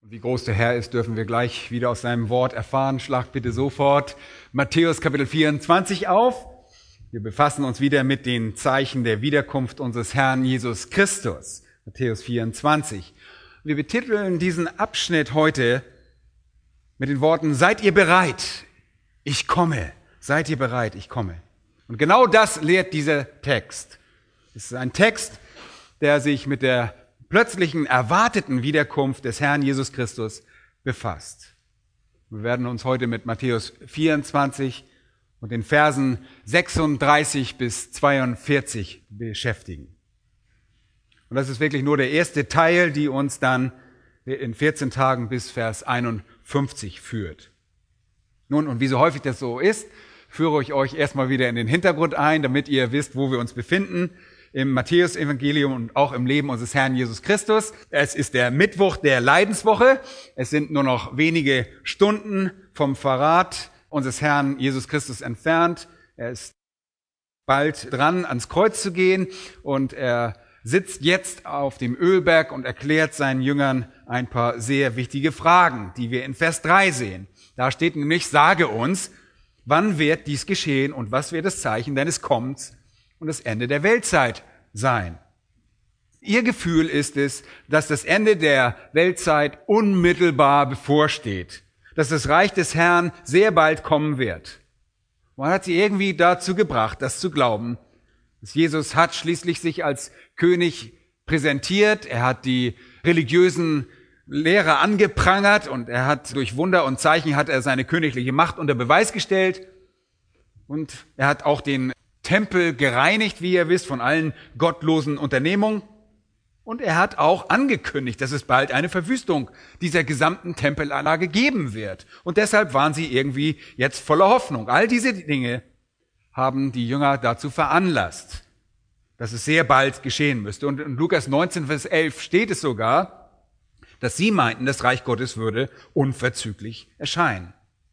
Wie groß der Herr ist, dürfen wir gleich wieder aus seinem Wort erfahren. Schlag bitte sofort Matthäus Kapitel 24 auf. Wir befassen uns wieder mit den Zeichen der Wiederkunft unseres Herrn Jesus Christus. Matthäus 24. Wir betiteln diesen Abschnitt heute mit den Worten: Seid ihr bereit? Ich komme. Seid ihr bereit? Ich komme. Und genau das lehrt dieser Text. Es ist ein Text, der sich mit der plötzlichen erwarteten Wiederkunft des Herrn Jesus Christus befasst. Wir werden uns heute mit Matthäus 24 und den Versen 36 bis 42 beschäftigen. Und das ist wirklich nur der erste Teil, die uns dann in 14 Tagen bis Vers 51 führt. Nun, und wie so häufig das so ist, führe ich euch erstmal wieder in den Hintergrund ein, damit ihr wisst, wo wir uns befinden. Im Matthäus-Evangelium und auch im Leben unseres Herrn Jesus Christus. Es ist der Mittwoch der Leidenswoche. Es sind nur noch wenige Stunden vom Verrat unseres Herrn Jesus Christus entfernt. Er ist bald dran, ans Kreuz zu gehen, und er sitzt jetzt auf dem Ölberg und erklärt seinen Jüngern ein paar sehr wichtige Fragen, die wir in Vers 3 sehen. Da steht nämlich: Sage uns, wann wird dies geschehen und was wird das Zeichen deines Kommens und das Ende der Weltzeit sein? Ihr Gefühl ist es, dass das Ende der Weltzeit unmittelbar bevorsteht, dass das Reich des Herrn sehr bald kommen wird. Man hat sie irgendwie dazu gebracht, das zu glauben. Jesus hat schließlich sich als König präsentiert, er hat die religiösen Lehrer angeprangert und er hat durch Wunder und Zeichen hat er seine königliche Macht unter Beweis gestellt, und er hat auch den Tempel gereinigt, wie ihr wisst, von allen gottlosen Unternehmungen. Und er hat auch angekündigt, dass es bald eine Verwüstung dieser gesamten Tempelanlage geben wird. Und deshalb waren sie irgendwie jetzt voller Hoffnung. All diese Dinge haben die Jünger dazu veranlasst, dass es sehr bald geschehen müsste. Und in Lukas 19, Vers 11 steht es sogar, dass sie meinten, das Reich Gottes würde unverzüglich erscheinen.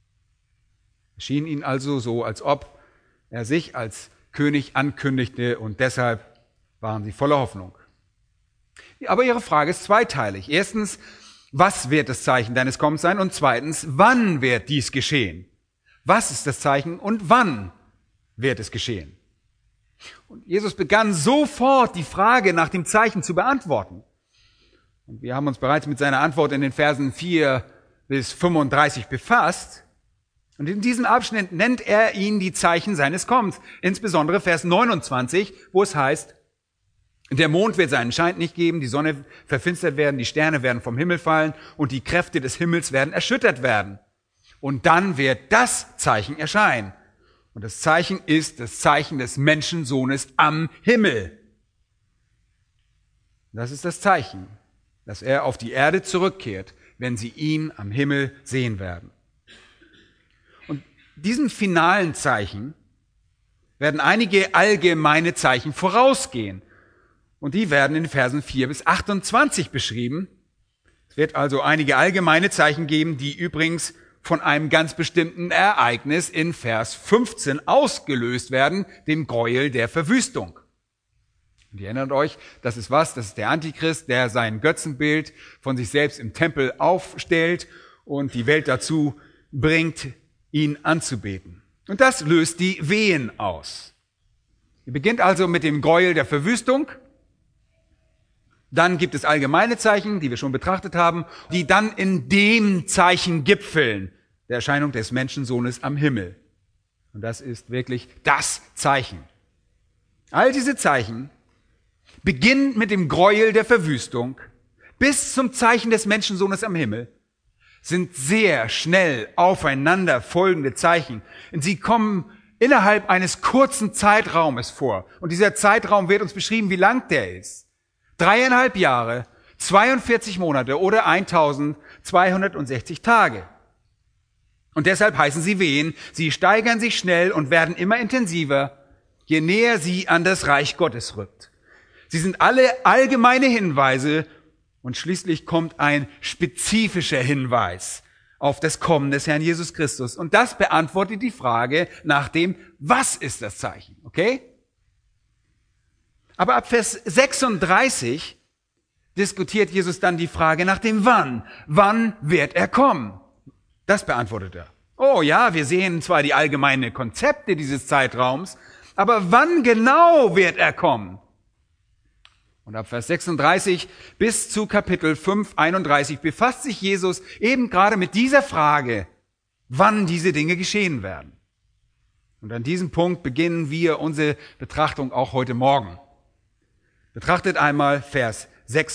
Es schien ihnen also so, als ob er sich als König ankündigte, und deshalb waren sie voller Hoffnung. Aber ihre Frage ist zweiteilig. Erstens, was wird das Zeichen deines Kommens sein? Und zweitens, wann wird dies geschehen? Was ist das Zeichen und wann wird es geschehen? Und Jesus begann sofort die Frage nach dem Zeichen zu beantworten. Und wir haben uns bereits mit seiner Antwort in den Versen 4 bis 35 befasst. Und in diesem Abschnitt nennt er ihnen die Zeichen seines Kommens. Insbesondere Vers 29, wo es heißt: Der Mond wird seinen Schein nicht geben, die Sonne verfinstert werden, die Sterne werden vom Himmel fallen und die Kräfte des Himmels werden erschüttert werden. Und dann wird das Zeichen erscheinen. Und das Zeichen ist das Zeichen des Menschensohnes am Himmel. Das ist das Zeichen, dass er auf die Erde zurückkehrt, wenn sie ihn am Himmel sehen werden. Diesem finalen Zeichen werden einige allgemeine Zeichen vorausgehen. Und die werden in Versen 4 bis 28 beschrieben. Es wird also einige allgemeine Zeichen geben, die übrigens von einem ganz bestimmten Ereignis in Vers 15 ausgelöst werden, dem Gräuel der Verwüstung. Und ihr erinnert euch, das ist was? Das ist der Antichrist, der sein Götzenbild von sich selbst im Tempel aufstellt und die Welt dazu bringt, ihn anzubeten. Und das löst die Wehen aus. Er beginnt also mit dem Gräuel der Verwüstung. Dann gibt es allgemeine Zeichen, die wir schon betrachtet haben, die dann in dem Zeichen gipfeln, der Erscheinung des Menschensohnes am Himmel. Und das ist wirklich das Zeichen. All diese Zeichen beginnen mit dem Gräuel der Verwüstung bis zum Zeichen des Menschensohnes am Himmel, sind sehr schnell aufeinander folgende Zeichen. Und sie kommen innerhalb eines kurzen Zeitraumes vor. Und dieser Zeitraum wird uns beschrieben, wie lang der ist. 3,5 Jahre, 42 Monate oder 1260 Tage. Und deshalb heißen sie Wehen. Sie steigern sich schnell und werden immer intensiver, je näher sie an das Reich Gottes rückt. Sie sind alle allgemeine Hinweise. Und schließlich kommt ein spezifischer Hinweis auf das Kommen des Herrn Jesus Christus. Und das beantwortet die Frage nach dem, was ist das Zeichen? Okay? Aber ab Vers 36 diskutiert Jesus dann die Frage nach dem Wann. Wann wird er kommen? Das beantwortet er. Oh ja, wir sehen zwar die allgemeinen Konzepte dieses Zeitraums, aber wann genau wird er kommen? Und ab Vers 36 bis zu Kapitel 5, 31 befasst sich Jesus eben gerade mit dieser Frage, wann diese Dinge geschehen werden. Und an diesem Punkt beginnen wir unsere Betrachtung auch heute Morgen. Betrachtet einmal Vers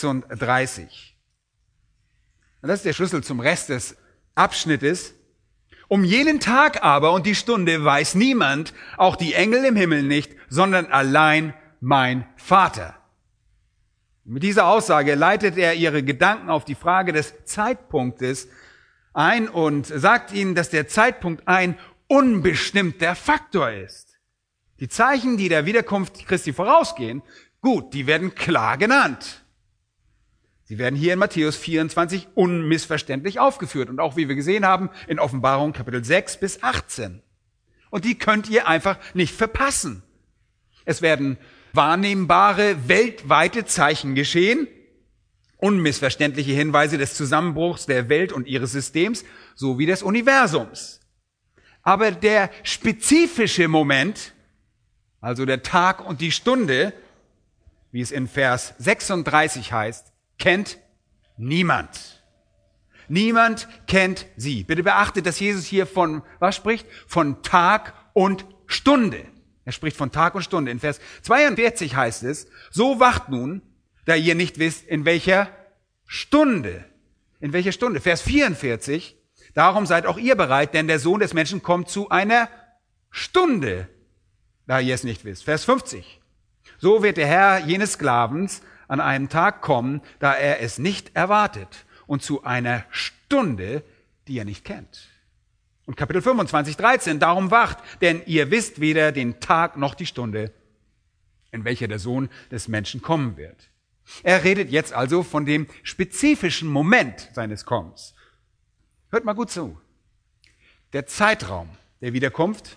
36. Und das ist der Schlüssel zum Rest des Abschnittes. Um jenen Tag aber und die Stunde weiß niemand, auch die Engel im Himmel nicht, sondern allein mein Vater. Mit dieser Aussage leitet er ihre Gedanken auf die Frage des Zeitpunktes ein und sagt ihnen, dass der Zeitpunkt ein unbestimmter Faktor ist. Die Zeichen, die der Wiederkunft Christi vorausgehen, gut, die werden klar genannt. Sie werden hier in Matthäus 24 unmissverständlich aufgeführt und auch, wie wir gesehen haben, in Offenbarung Kapitel 6 bis 18. Und die könnt ihr einfach nicht verpassen. Es werden wahrnehmbare, weltweite Zeichen geschehen, unmissverständliche Hinweise des Zusammenbruchs der Welt und ihres Systems sowie des Universums. Aber der spezifische Moment, also der Tag und die Stunde, wie es in Vers 36 heißt, kennt niemand. Niemand kennt sie. Bitte beachtet, dass Jesus hier von, was spricht? Von Tag und Stunde. Er spricht von Tag und Stunde. In Vers 42 heißt es, so wacht nun, da ihr nicht wisst, in welcher Stunde. In welcher Stunde? Vers 44, darum seid auch ihr bereit, denn der Sohn des Menschen kommt zu einer Stunde, da ihr es nicht wisst. Vers 50, so wird der Herr jenes Sklavens an einem Tag kommen, da er es nicht erwartet und zu einer Stunde, die er nicht kennt. Und Kapitel 25, 13, darum wacht, denn ihr wisst weder den Tag noch die Stunde, in welcher der Sohn des Menschen kommen wird. Er redet jetzt also von dem spezifischen Moment seines Kommens. Hört mal gut zu. Der Zeitraum der Wiederkunft,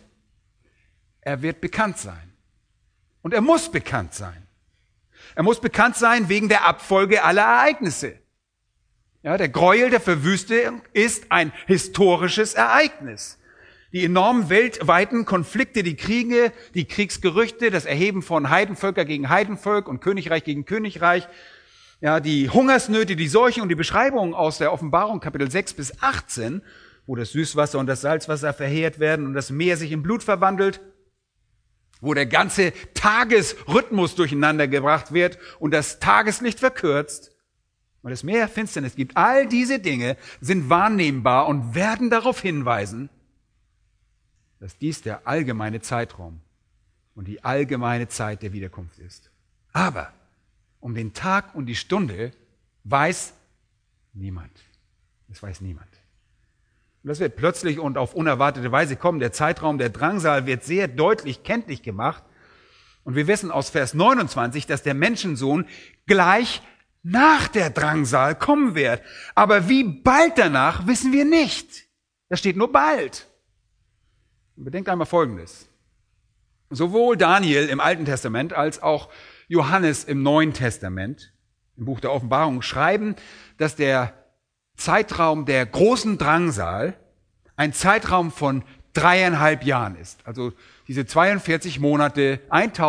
er wird bekannt sein. Und er muss bekannt sein. Er muss bekannt sein wegen der Abfolge aller Ereignisse. Ja, der Gräuel der Verwüstung ist ein historisches Ereignis. Die enormen weltweiten Konflikte, die Kriege, die Kriegsgerüchte, das Erheben von Heidenvölker gegen Heidenvolk und Königreich gegen Königreich, ja, die Hungersnöte, die Seuchen und die Beschreibungen aus der Offenbarung Kapitel 6 bis 18, wo das Süßwasser und das Salzwasser verheert werden und das Meer sich in Blut verwandelt, wo der ganze Tagesrhythmus durcheinander gebracht wird und das Tageslicht verkürzt und es mehr Finsternis gibt. All diese Dinge sind wahrnehmbar und werden darauf hinweisen, dass dies der allgemeine Zeitraum und die allgemeine Zeit der Wiederkunft ist. Aber um den Tag und die Stunde weiß niemand. Das weiß niemand. Und das wird plötzlich und auf unerwartete Weise kommen. Der Zeitraum der Drangsal wird sehr deutlich kenntlich gemacht. Und wir wissen aus Vers 29, dass der Menschensohn gleich nach der Drangsal kommen wird. Aber wie bald danach, wissen wir nicht. Da steht nur bald. Und bedenkt einmal Folgendes. Sowohl Daniel im Alten Testament als auch Johannes im Neuen Testament, im Buch der Offenbarung, schreiben, dass der Zeitraum der großen Drangsal ein Zeitraum von 3,5 Jahren ist. Also diese 42 Monate,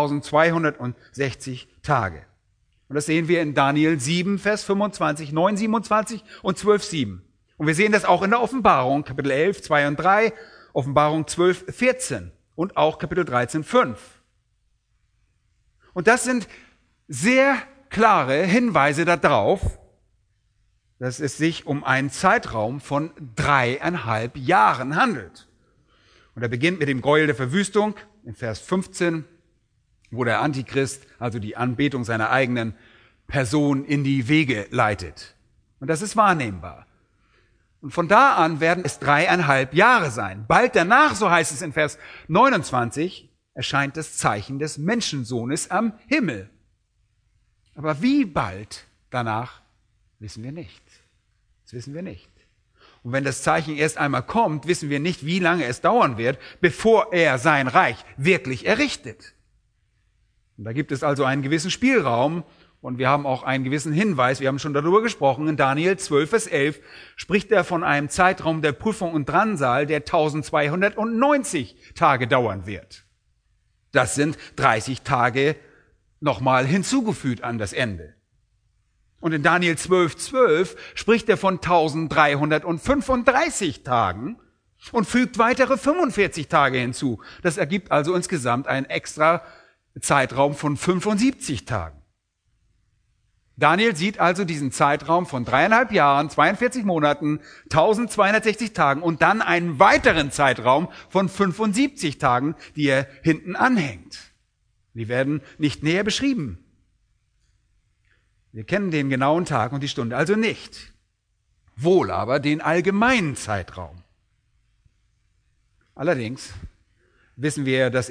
1260 Tage. Und das sehen wir in Daniel 7, Vers 25, 9, 27 und 12, 7. Und wir sehen das auch in der Offenbarung, Kapitel 11, 2 und 3, Offenbarung 12, 14 und auch Kapitel 13, 5. Und das sind sehr klare Hinweise darauf, dass es sich um einen Zeitraum von 3,5 Jahren handelt. Und er beginnt mit dem Gräuel der Verwüstung in Vers 15, wo der Antichrist also die Anbetung seiner eigenen Person in die Wege leitet. Und das ist wahrnehmbar. Und von da an werden es 3,5 Jahre sein. Bald danach, so heißt es in Vers 29, erscheint das Zeichen des Menschensohnes am Himmel. Aber wie bald danach, wissen wir nicht. Das wissen wir nicht. Und wenn das Zeichen erst einmal kommt, wissen wir nicht, wie lange es dauern wird, bevor er sein Reich wirklich errichtet. Und da gibt es also einen gewissen Spielraum, Und wir haben auch einen gewissen Hinweis, wir haben schon darüber gesprochen, in Daniel 12, Vers 11 spricht er von einem Zeitraum der Prüfung und Drangsal, der 1290 Tage dauern wird. Das sind 30 Tage nochmal hinzugefügt an das Ende. Und in Daniel 12, 12 spricht er von 1335 Tagen und fügt weitere 45 Tage hinzu. Das ergibt also insgesamt einen extra Zeitraum von 75 Tagen. Daniel sieht also diesen Zeitraum von 3,5 Jahren, 42 Monaten, 1260 Tagen und dann einen weiteren Zeitraum von 75 Tagen, die er hinten anhängt. Die werden nicht näher beschrieben. Wir kennen den genauen Tag und die Stunde also nicht. Wohl aber den allgemeinen Zeitraum. Allerdings wissen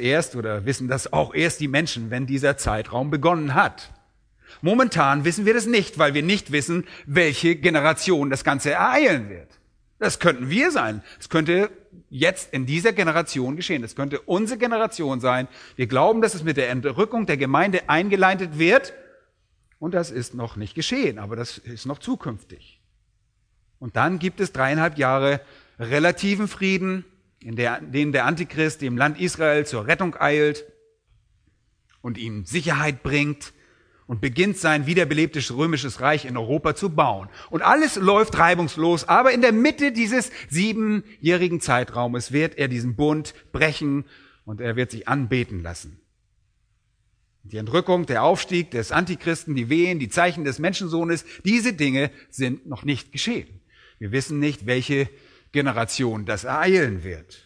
das auch erst die Menschen, wenn dieser Zeitraum begonnen hat. Momentan wissen wir das nicht, weil wir nicht wissen, welche Generation das Ganze ereilen wird. Das könnten wir sein. Es könnte jetzt in dieser Generation geschehen. Das könnte unsere Generation sein. Wir glauben, dass es mit der Entrückung der Gemeinde eingeleitet wird. Und das ist noch nicht geschehen, aber das ist noch zukünftig. Und dann gibt es 3,5 Jahre relativen Frieden, in denen der Antichrist dem Land Israel zur Rettung eilt und ihm Sicherheit bringt und beginnt sein wiederbelebtes römisches Reich in Europa zu bauen. Und alles läuft reibungslos, aber in der Mitte dieses 7-jährigen Zeitraumes wird er diesen Bund brechen und er wird sich anbeten lassen. Die Entrückung, der Aufstieg des Antichristen, die Wehen, die Zeichen des Menschensohnes, diese Dinge sind noch nicht geschehen. Wir wissen nicht, welche Generation das ereilen wird.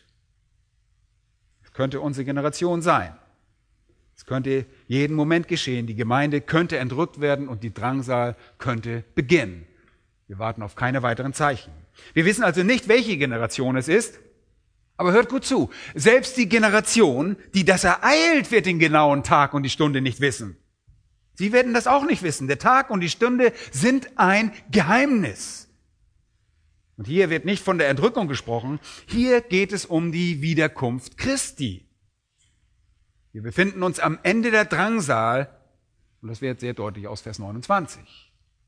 Es könnte unsere Generation sein. Es könnte jeden Moment geschehen. Die Gemeinde könnte entrückt werden und die Drangsal könnte beginnen. Wir warten auf keine weiteren Zeichen. Wir wissen also nicht, welche Generation es ist. Aber hört gut zu. Selbst die Generation, die das ereilt, wird den genauen Tag und die Stunde nicht wissen. Sie werden das auch nicht wissen. Der Tag und die Stunde sind ein Geheimnis. Und hier wird nicht von der Entrückung gesprochen. Hier geht es um die Wiederkunft Christi. Wir befinden uns am Ende der Drangsal und das wird sehr deutlich aus Vers 29.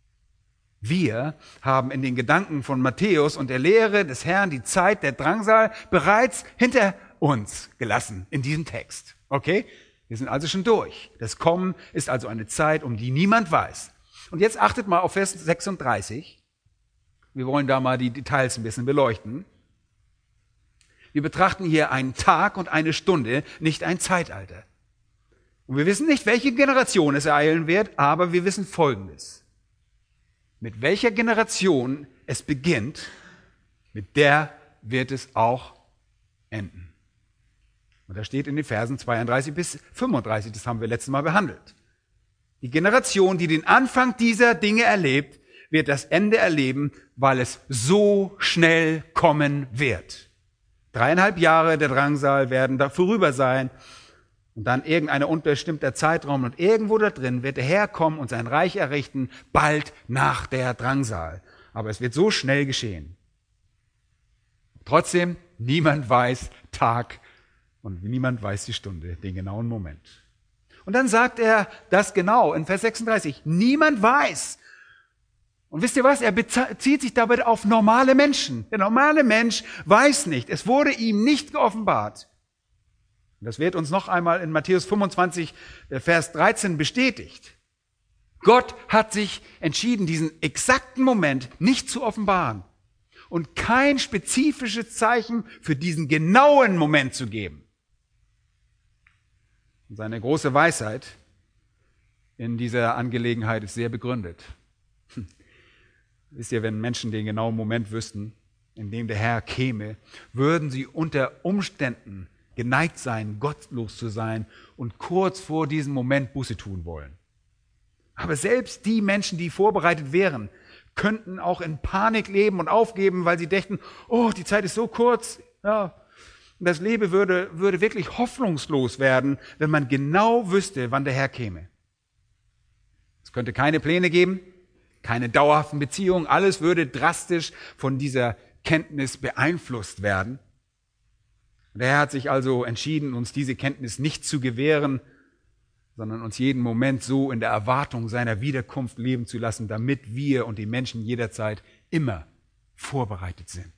Wir haben in den Gedanken von Matthäus und der Lehre des Herrn die Zeit der Drangsal bereits hinter uns gelassen in diesem Text. Okay? Wir sind also schon durch. Das Kommen ist also eine Zeit, um die niemand weiß. Und jetzt achtet mal auf Vers 36. Wir wollen da mal die Details ein bisschen beleuchten. Wir betrachten hier einen Tag und eine Stunde, nicht ein Zeitalter. Und wir wissen nicht, welche Generation es ereilen wird, aber wir wissen Folgendes. Mit welcher Generation es beginnt, mit der wird es auch enden. Und das steht in den Versen 32 bis 35, das haben wir letztes Mal behandelt. Die Generation, die den Anfang dieser Dinge erlebt, wird das Ende erleben, weil es so schnell kommen wird. 3,5 Jahre der Drangsal werden da vorüber sein und dann irgendein unbestimmter Zeitraum und irgendwo da drin wird der Herr kommen und sein Reich errichten, bald nach der Drangsal. Aber es wird so schnell geschehen. Trotzdem, niemand weiß Tag und niemand weiß die Stunde, den genauen Moment. Und dann sagt er das genau in Vers 36. Niemand weiß. Und wisst ihr was? Er bezieht sich dabei auf normale Menschen. Der normale Mensch weiß nicht. Es wurde ihm nicht geoffenbart. Und das wird uns noch einmal in Matthäus 25, Vers 13 bestätigt. Gott hat sich entschieden, diesen exakten Moment nicht zu offenbaren und kein spezifisches Zeichen für diesen genauen Moment zu geben. Und seine große Weisheit in dieser Angelegenheit ist sehr begründet. Wisst ihr, wenn Menschen den genauen Moment wüssten, in dem der Herr käme, würden sie unter Umständen geneigt sein, gottlos zu sein und kurz vor diesem Moment Buße tun wollen. Aber selbst die Menschen, die vorbereitet wären, könnten auch in Panik leben und aufgeben, weil sie dächten, oh, die Zeit ist so kurz, ja. Und das Leben würde wirklich hoffnungslos werden, wenn man genau wüsste, wann der Herr käme. Es könnte keine Pläne geben, keine dauerhaften Beziehungen, alles würde drastisch von dieser Kenntnis beeinflusst werden. Und der Herr hat sich also entschieden, uns diese Kenntnis nicht zu gewähren, sondern uns jeden Moment so in der Erwartung seiner Wiederkunft leben zu lassen, damit wir und die Menschen jederzeit immer vorbereitet sind.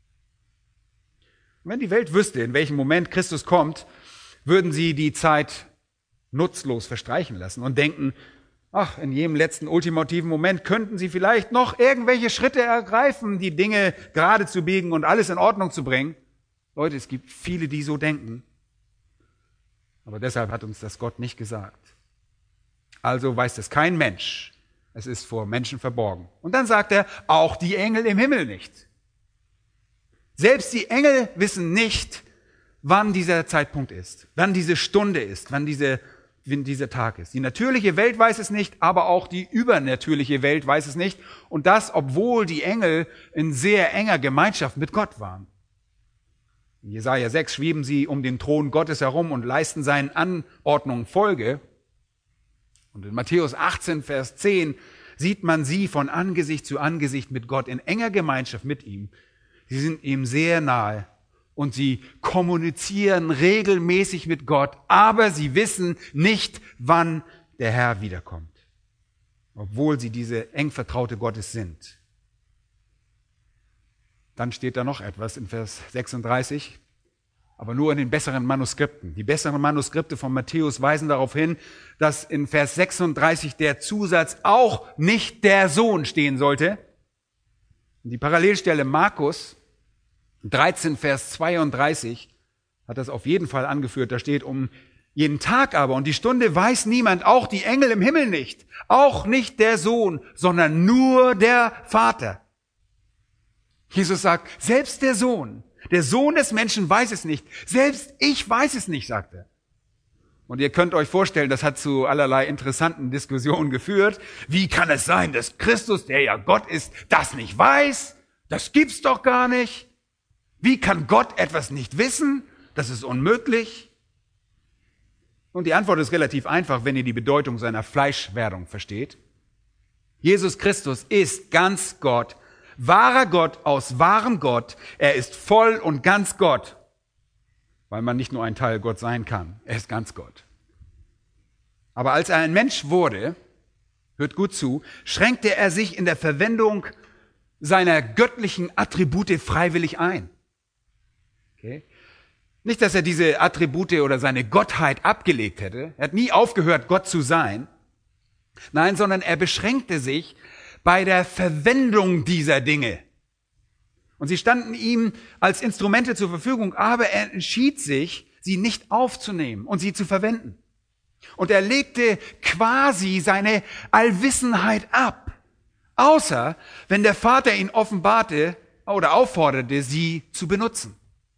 Und wenn die Welt wüsste, in welchem Moment Christus kommt, würden sie die Zeit nutzlos verstreichen lassen und denken, ach, in jedem letzten ultimativen Moment könnten sie vielleicht noch irgendwelche Schritte ergreifen, die Dinge gerade zu biegen und alles in Ordnung zu bringen. Leute, es gibt viele, die so denken. Aber deshalb hat uns das Gott nicht gesagt. Also weiß es kein Mensch. Es ist vor Menschen verborgen. Und dann sagt er, auch die Engel im Himmel nicht. Selbst die Engel wissen nicht, wann dieser Zeitpunkt ist, wann diese Stunde ist, wann dieser Tag ist. Die natürliche Welt weiß es nicht, aber auch die übernatürliche Welt weiß es nicht. Und das, obwohl die Engel in sehr enger Gemeinschaft mit Gott waren. In Jesaja 6 schweben sie um den Thron Gottes herum und leisten seinen Anordnungen Folge. Und in Matthäus 18, Vers 10 sieht man sie von Angesicht zu Angesicht mit Gott in enger Gemeinschaft mit ihm. Sie sind ihm sehr nahe und sie kommunizieren regelmäßig mit Gott, aber sie wissen nicht, wann der Herr wiederkommt, obwohl sie diese eng vertraute Gottes sind. Dann steht da noch etwas in Vers 36, aber nur in den besseren Manuskripten. Die besseren Manuskripte von Matthäus weisen darauf hin, dass in Vers 36 der Zusatz auch nicht der Sohn stehen sollte. Die Parallelstelle Markus 13, Vers 32 hat das auf jeden Fall angeführt. Da steht, um jeden Tag aber und die Stunde weiß niemand, auch die Engel im Himmel nicht, auch nicht der Sohn, sondern nur der Vater. Jesus sagt, selbst der Sohn des Menschen weiß es nicht. Selbst ich weiß es nicht, sagt er. Und ihr könnt euch vorstellen, das hat zu allerlei interessanten Diskussionen geführt. Wie kann es sein, dass Christus, der ja Gott ist, das nicht weiß? Das gibt's doch gar nicht. Wie kann Gott etwas nicht wissen? Das ist unmöglich. Und die Antwort ist relativ einfach, wenn ihr die Bedeutung seiner Fleischwerdung versteht. Jesus Christus ist ganz Gott, wahrer Gott aus wahrem Gott. Er ist voll und ganz Gott, weil man nicht nur ein Teil Gott sein kann. Er ist ganz Gott. Aber als er ein Mensch wurde, hört gut zu, schränkte er sich in der Verwendung seiner göttlichen Attribute freiwillig ein. Okay? Nicht, dass er diese Attribute oder seine Gottheit abgelegt hätte. Er hat nie aufgehört, Gott zu sein. Nein, sondern er beschränkte sich bei der Verwendung dieser Dinge. Und sie standen ihm als Instrumente zur Verfügung, aber er entschied sich, sie nicht aufzunehmen und sie zu verwenden. Und er legte quasi seine Allwissenheit ab, außer wenn der Vater ihn offenbarte oder aufforderte, sie zu benutzen.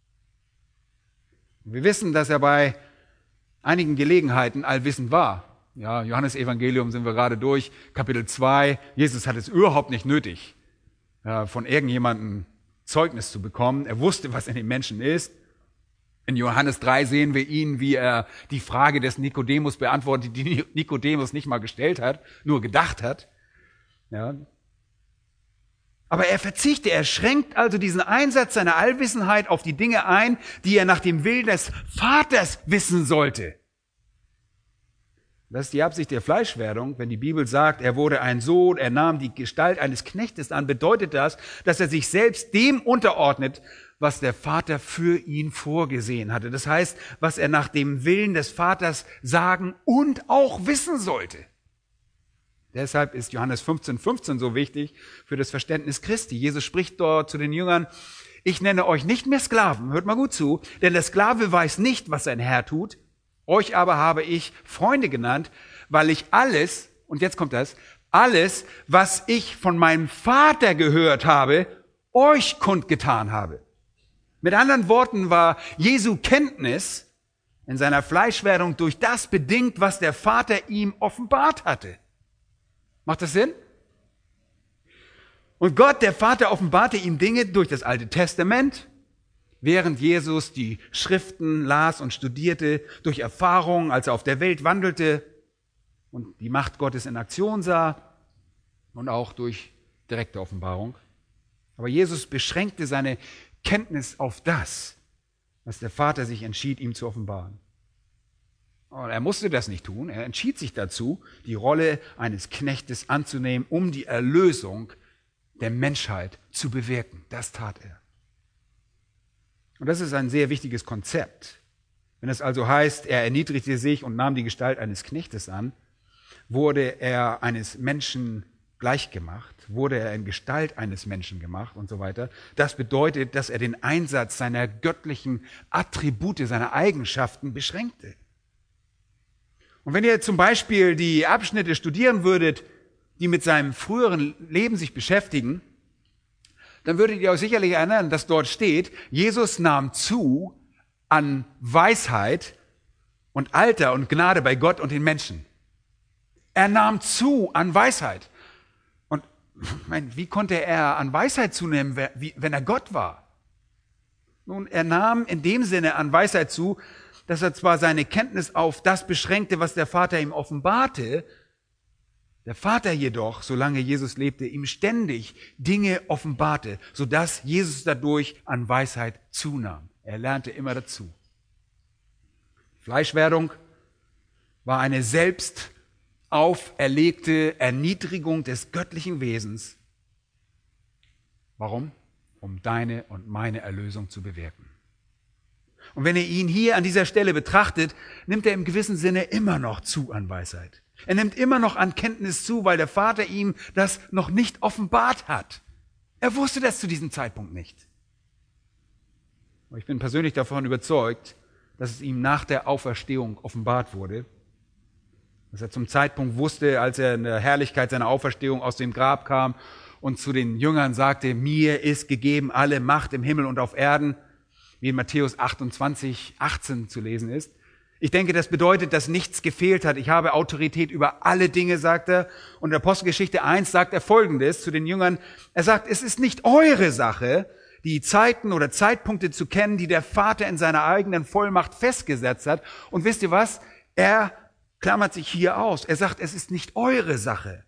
Wir wissen, dass er bei einigen Gelegenheiten allwissend war. Ja, Johannes Evangelium sind wir gerade durch, Kapitel 2. Jesus hat es überhaupt nicht nötig, von irgendjemandem Zeugnis zu bekommen. Er wusste, was in den Menschen ist. In Johannes 3 sehen wir ihn, wie er die Frage des Nikodemus beantwortet, die Nikodemus nicht mal gestellt hat, nur gedacht hat. Ja. Aber er schränkt also diesen Einsatz seiner Allwissenheit auf die Dinge ein, die er nach dem Willen des Vaters wissen sollte. Das ist die Absicht der Fleischwerdung. Wenn die Bibel sagt, er wurde ein Sohn, er nahm die Gestalt eines Knechtes an, bedeutet das, dass er sich selbst dem unterordnet, was der Vater für ihn vorgesehen hatte. Das heißt, was er nach dem Willen des Vaters sagen und auch wissen sollte. Deshalb ist Johannes 15,15 so wichtig für das Verständnis Christi. Jesus spricht dort zu den Jüngern, ich nenne euch nicht mehr Sklaven, hört mal gut zu, denn der Sklave weiß nicht, was sein Herr tut. Euch aber habe ich Freunde genannt, weil ich alles, und jetzt kommt das, alles, was ich von meinem Vater gehört habe, euch kundgetan habe. Mit anderen Worten war Jesu Kenntnis in seiner Fleischwerdung durch das bedingt, was der Vater ihm offenbart hatte. Macht das Sinn? Und Gott, der Vater, offenbarte ihm Dinge durch das Alte Testament, während Jesus die Schriften las und studierte, durch Erfahrung, als er auf der Welt wandelte und die Macht Gottes in Aktion sah und auch durch direkte Offenbarung. Aber Jesus beschränkte seine Kenntnis auf das, was der Vater sich entschied, ihm zu offenbaren. Und er musste das nicht tun. Er entschied sich dazu, die Rolle eines Knechtes anzunehmen, um die Erlösung der Menschheit zu bewirken. Das tat er. Und das ist ein sehr wichtiges Konzept. Wenn es also heißt, er erniedrigte sich und nahm die Gestalt eines Knechtes an, wurde er eines Menschen gleichgemacht, wurde er in Gestalt eines Menschen gemacht und so weiter. Das bedeutet, dass er den Einsatz seiner göttlichen Attribute, seiner Eigenschaften beschränkte. Und wenn ihr zum Beispiel die Abschnitte studieren würdet, die mit seinem früheren Leben sich beschäftigen, dann würdet ihr euch sicherlich erinnern, dass dort steht, Jesus nahm zu an Weisheit und Alter und Gnade bei Gott und den Menschen. Er nahm zu an Weisheit. Und wie konnte er an Weisheit zunehmen, wenn er Gott war? Nun, er nahm in dem Sinne an Weisheit zu, dass er zwar seine Kenntnis auf das beschränkte, was der Vater ihm offenbarte, der Vater jedoch, solange Jesus lebte, ihm ständig Dinge offenbarte, sodass Jesus dadurch an Weisheit zunahm. Er lernte immer dazu. Fleischwerdung war eine selbst auferlegte Erniedrigung des göttlichen Wesens. Warum? Um deine und meine Erlösung zu bewirken. Und wenn ihr ihn hier an dieser Stelle betrachtet, nimmt er im gewissen Sinne immer noch zu an Weisheit. Er nimmt immer noch an Kenntnis zu, weil der Vater ihm das noch nicht offenbart hat. Er wusste das zu diesem Zeitpunkt nicht. Aber ich bin persönlich davon überzeugt, dass es ihm nach der Auferstehung offenbart wurde. Dass er zum Zeitpunkt wusste, als er in der Herrlichkeit seiner Auferstehung aus dem Grab kam und zu den Jüngern sagte, mir ist gegeben alle Macht im Himmel und auf Erden, wie in Matthäus 28, 18 zu lesen ist. Ich denke, das bedeutet, dass nichts gefehlt hat. Ich habe Autorität über alle Dinge, sagt er. Und in Apostelgeschichte 1 sagt er Folgendes zu den Jüngern. Er sagt, es ist nicht eure Sache, die Zeiten oder Zeitpunkte zu kennen, die der Vater in seiner eigenen Vollmacht festgesetzt hat. Und wisst ihr was? Er klammert sich hier aus. Er sagt, es ist nicht eure Sache.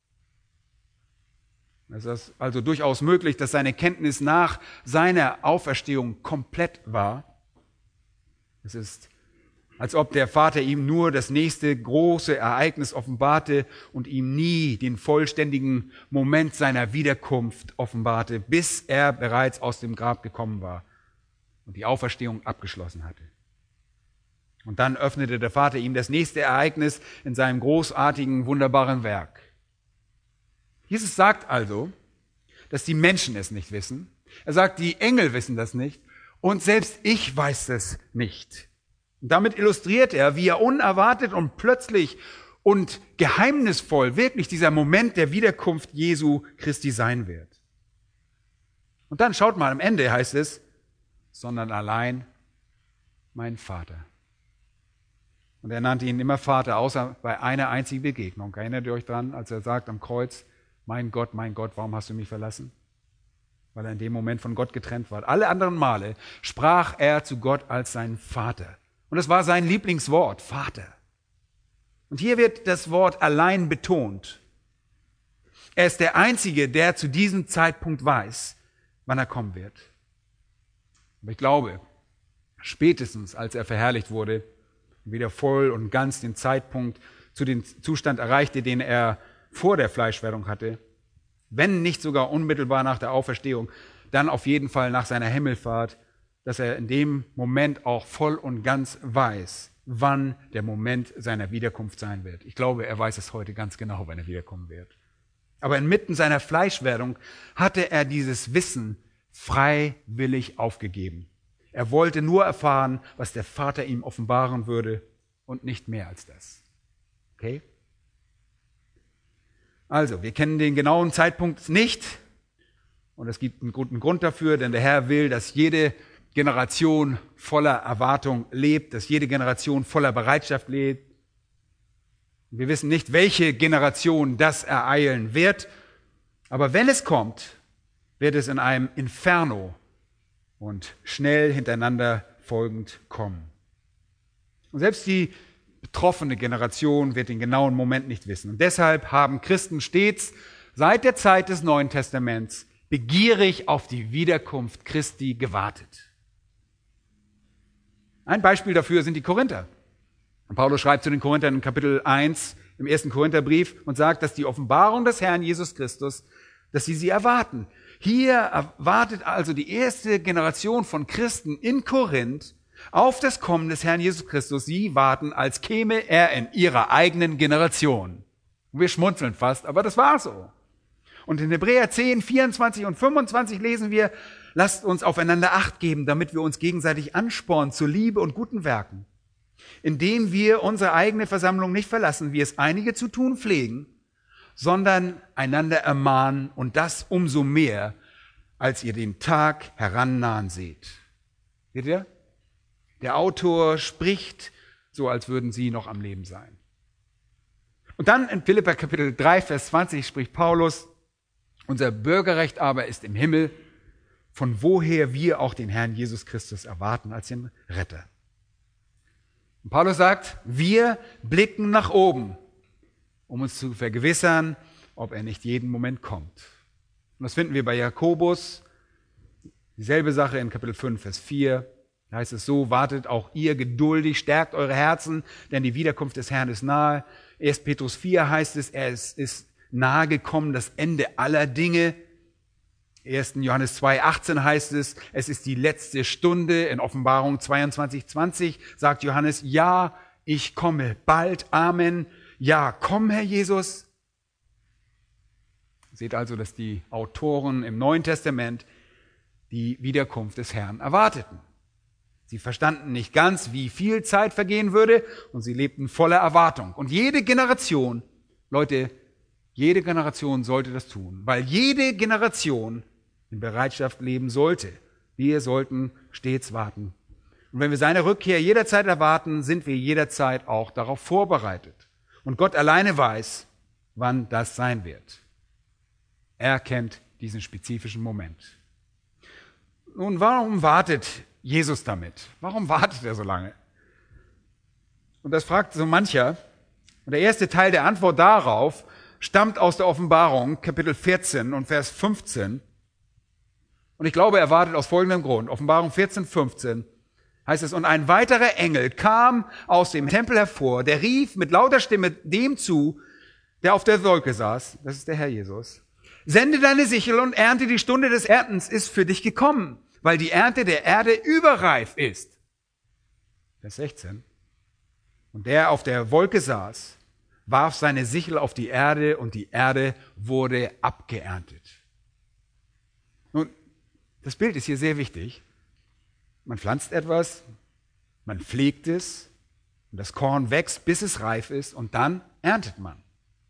Es ist also durchaus möglich, dass seine Kenntnis nach seiner Auferstehung komplett war. Es ist, als ob der Vater ihm nur das nächste große Ereignis offenbarte und ihm nie den vollständigen Moment seiner Wiederkunft offenbarte, bis er bereits aus dem Grab gekommen war und die Auferstehung abgeschlossen hatte. Und dann öffnete der Vater ihm das nächste Ereignis in seinem großartigen, wunderbaren Werk. Jesus sagt also, dass die Menschen es nicht wissen. Er sagt, die Engel wissen das nicht und selbst ich weiß es nicht. Und damit illustriert er, wie er unerwartet und plötzlich und geheimnisvoll wirklich dieser Moment der Wiederkunft Jesu Christi sein wird. Und dann schaut mal, am Ende heißt es, sondern allein mein Vater. Und er nannte ihn immer Vater, außer bei einer einzigen Begegnung. Erinnert ihr euch dran, als er sagt am Kreuz, mein Gott, warum hast du mich verlassen? Weil er in dem Moment von Gott getrennt war. Alle anderen Male sprach er zu Gott als sein Vater. Und es war sein Lieblingswort, Vater. Und hier wird das Wort allein betont. Er ist der Einzige, der zu diesem Zeitpunkt weiß, wann er kommen wird. Aber ich glaube, spätestens als er verherrlicht wurde, wieder voll und ganz den Zeitpunkt zu dem Zustand erreichte, den er vor der Fleischwerdung hatte, wenn nicht sogar unmittelbar nach der Auferstehung, dann auf jeden Fall nach seiner Himmelfahrt, dass er in dem Moment auch voll und ganz weiß, wann der Moment seiner Wiederkunft sein wird. Ich glaube, er weiß es heute ganz genau, wann er wiederkommen wird. Aber inmitten seiner Fleischwerdung hatte er dieses Wissen freiwillig aufgegeben. Er wollte nur erfahren, was der Vater ihm offenbaren würde und nicht mehr als das. Okay? Also, wir kennen den genauen Zeitpunkt nicht und es gibt einen guten Grund dafür, denn der Herr will, dass jede Generation voller Erwartung lebt, dass jede Generation voller Bereitschaft lebt. Wir wissen nicht, welche Generation das ereilen wird, aber wenn es kommt, wird es in einem Inferno und schnell hintereinander folgend kommen. Und selbst die betroffene Generation wird den genauen Moment nicht wissen. Und deshalb haben Christen stets seit der Zeit des Neuen Testaments begierig auf die Wiederkunft Christi gewartet. Ein Beispiel dafür sind die Korinther. Und Paulus schreibt zu den Korinthern in Kapitel 1 im 1. Korintherbrief und sagt, dass die Offenbarung des Herrn Jesus Christus, dass sie erwarten. Hier erwartet also die erste Generation von Christen in Korinth auf das Kommen des Herrn Jesus Christus. Sie warten, als käme er in ihrer eigenen Generation. Und wir schmunzeln fast, aber das war so. Und in Hebräer 10, 24 und 25 lesen wir, lasst uns aufeinander Acht geben, damit wir uns gegenseitig anspornen zur Liebe und guten Werken, indem wir unsere eigene Versammlung nicht verlassen, wie es einige zu tun pflegen, sondern einander ermahnen und das umso mehr, als ihr den Tag herannahen seht. Seht ihr? Der Autor spricht so, als würden sie noch am Leben sein. Und dann in Philipper Kapitel 3, Vers 20 spricht Paulus, unser Bürgerrecht aber ist im Himmel, von woher wir auch den Herrn Jesus Christus erwarten als den Retter. Und Paulus sagt, wir blicken nach oben, um uns zu vergewissern, ob er nicht jeden Moment kommt. Und das finden wir bei Jakobus, dieselbe Sache in Kapitel 5, Vers 4. Da heißt es so, wartet auch ihr geduldig, stärkt eure Herzen, denn die Wiederkunft des Herrn ist nahe. 1. Petrus 4 heißt es, ist nahe gekommen, das Ende aller Dinge. 1. Johannes 2, 18 heißt es ist die letzte Stunde. In Offenbarung 22, 20 sagt Johannes, ja, ich komme bald, Amen. Ja, komm, Herr Jesus. Seht also, dass die Autoren im Neuen Testament die Wiederkunft des Herrn erwarteten. Sie verstanden nicht ganz, wie viel Zeit vergehen würde, und sie lebten voller Erwartung. Und jede Generation, Leute, jede Generation sollte das tun, weil jede Generation in Bereitschaft leben sollte. Wir sollten stets warten. Und wenn wir seine Rückkehr jederzeit erwarten, sind wir jederzeit auch darauf vorbereitet. Und Gott alleine weiß, wann das sein wird. Er kennt diesen spezifischen Moment. Nun, warum wartet Jesus damit? Warum wartet er so lange? Und das fragt so mancher. Und der erste Teil der Antwort darauf stammt aus der Offenbarung, Kapitel 14 und Vers 15. Und ich glaube, er wartet aus folgendem Grund. Offenbarung 14, 15 heißt es, und ein weiterer Engel kam aus dem Tempel hervor, der rief mit lauter Stimme dem zu, der auf der Wolke saß, das ist der Herr Jesus, sende deine Sichel und ernte, die Stunde des Erntens ist für dich gekommen, weil die Ernte der Erde überreif ist. Vers 16. Und der auf der Wolke saß, warf seine Sichel auf die Erde und die Erde wurde abgeerntet. Nun, das Bild ist hier sehr wichtig. Man pflanzt etwas, man pflegt es und das Korn wächst, bis es reif ist und dann erntet man.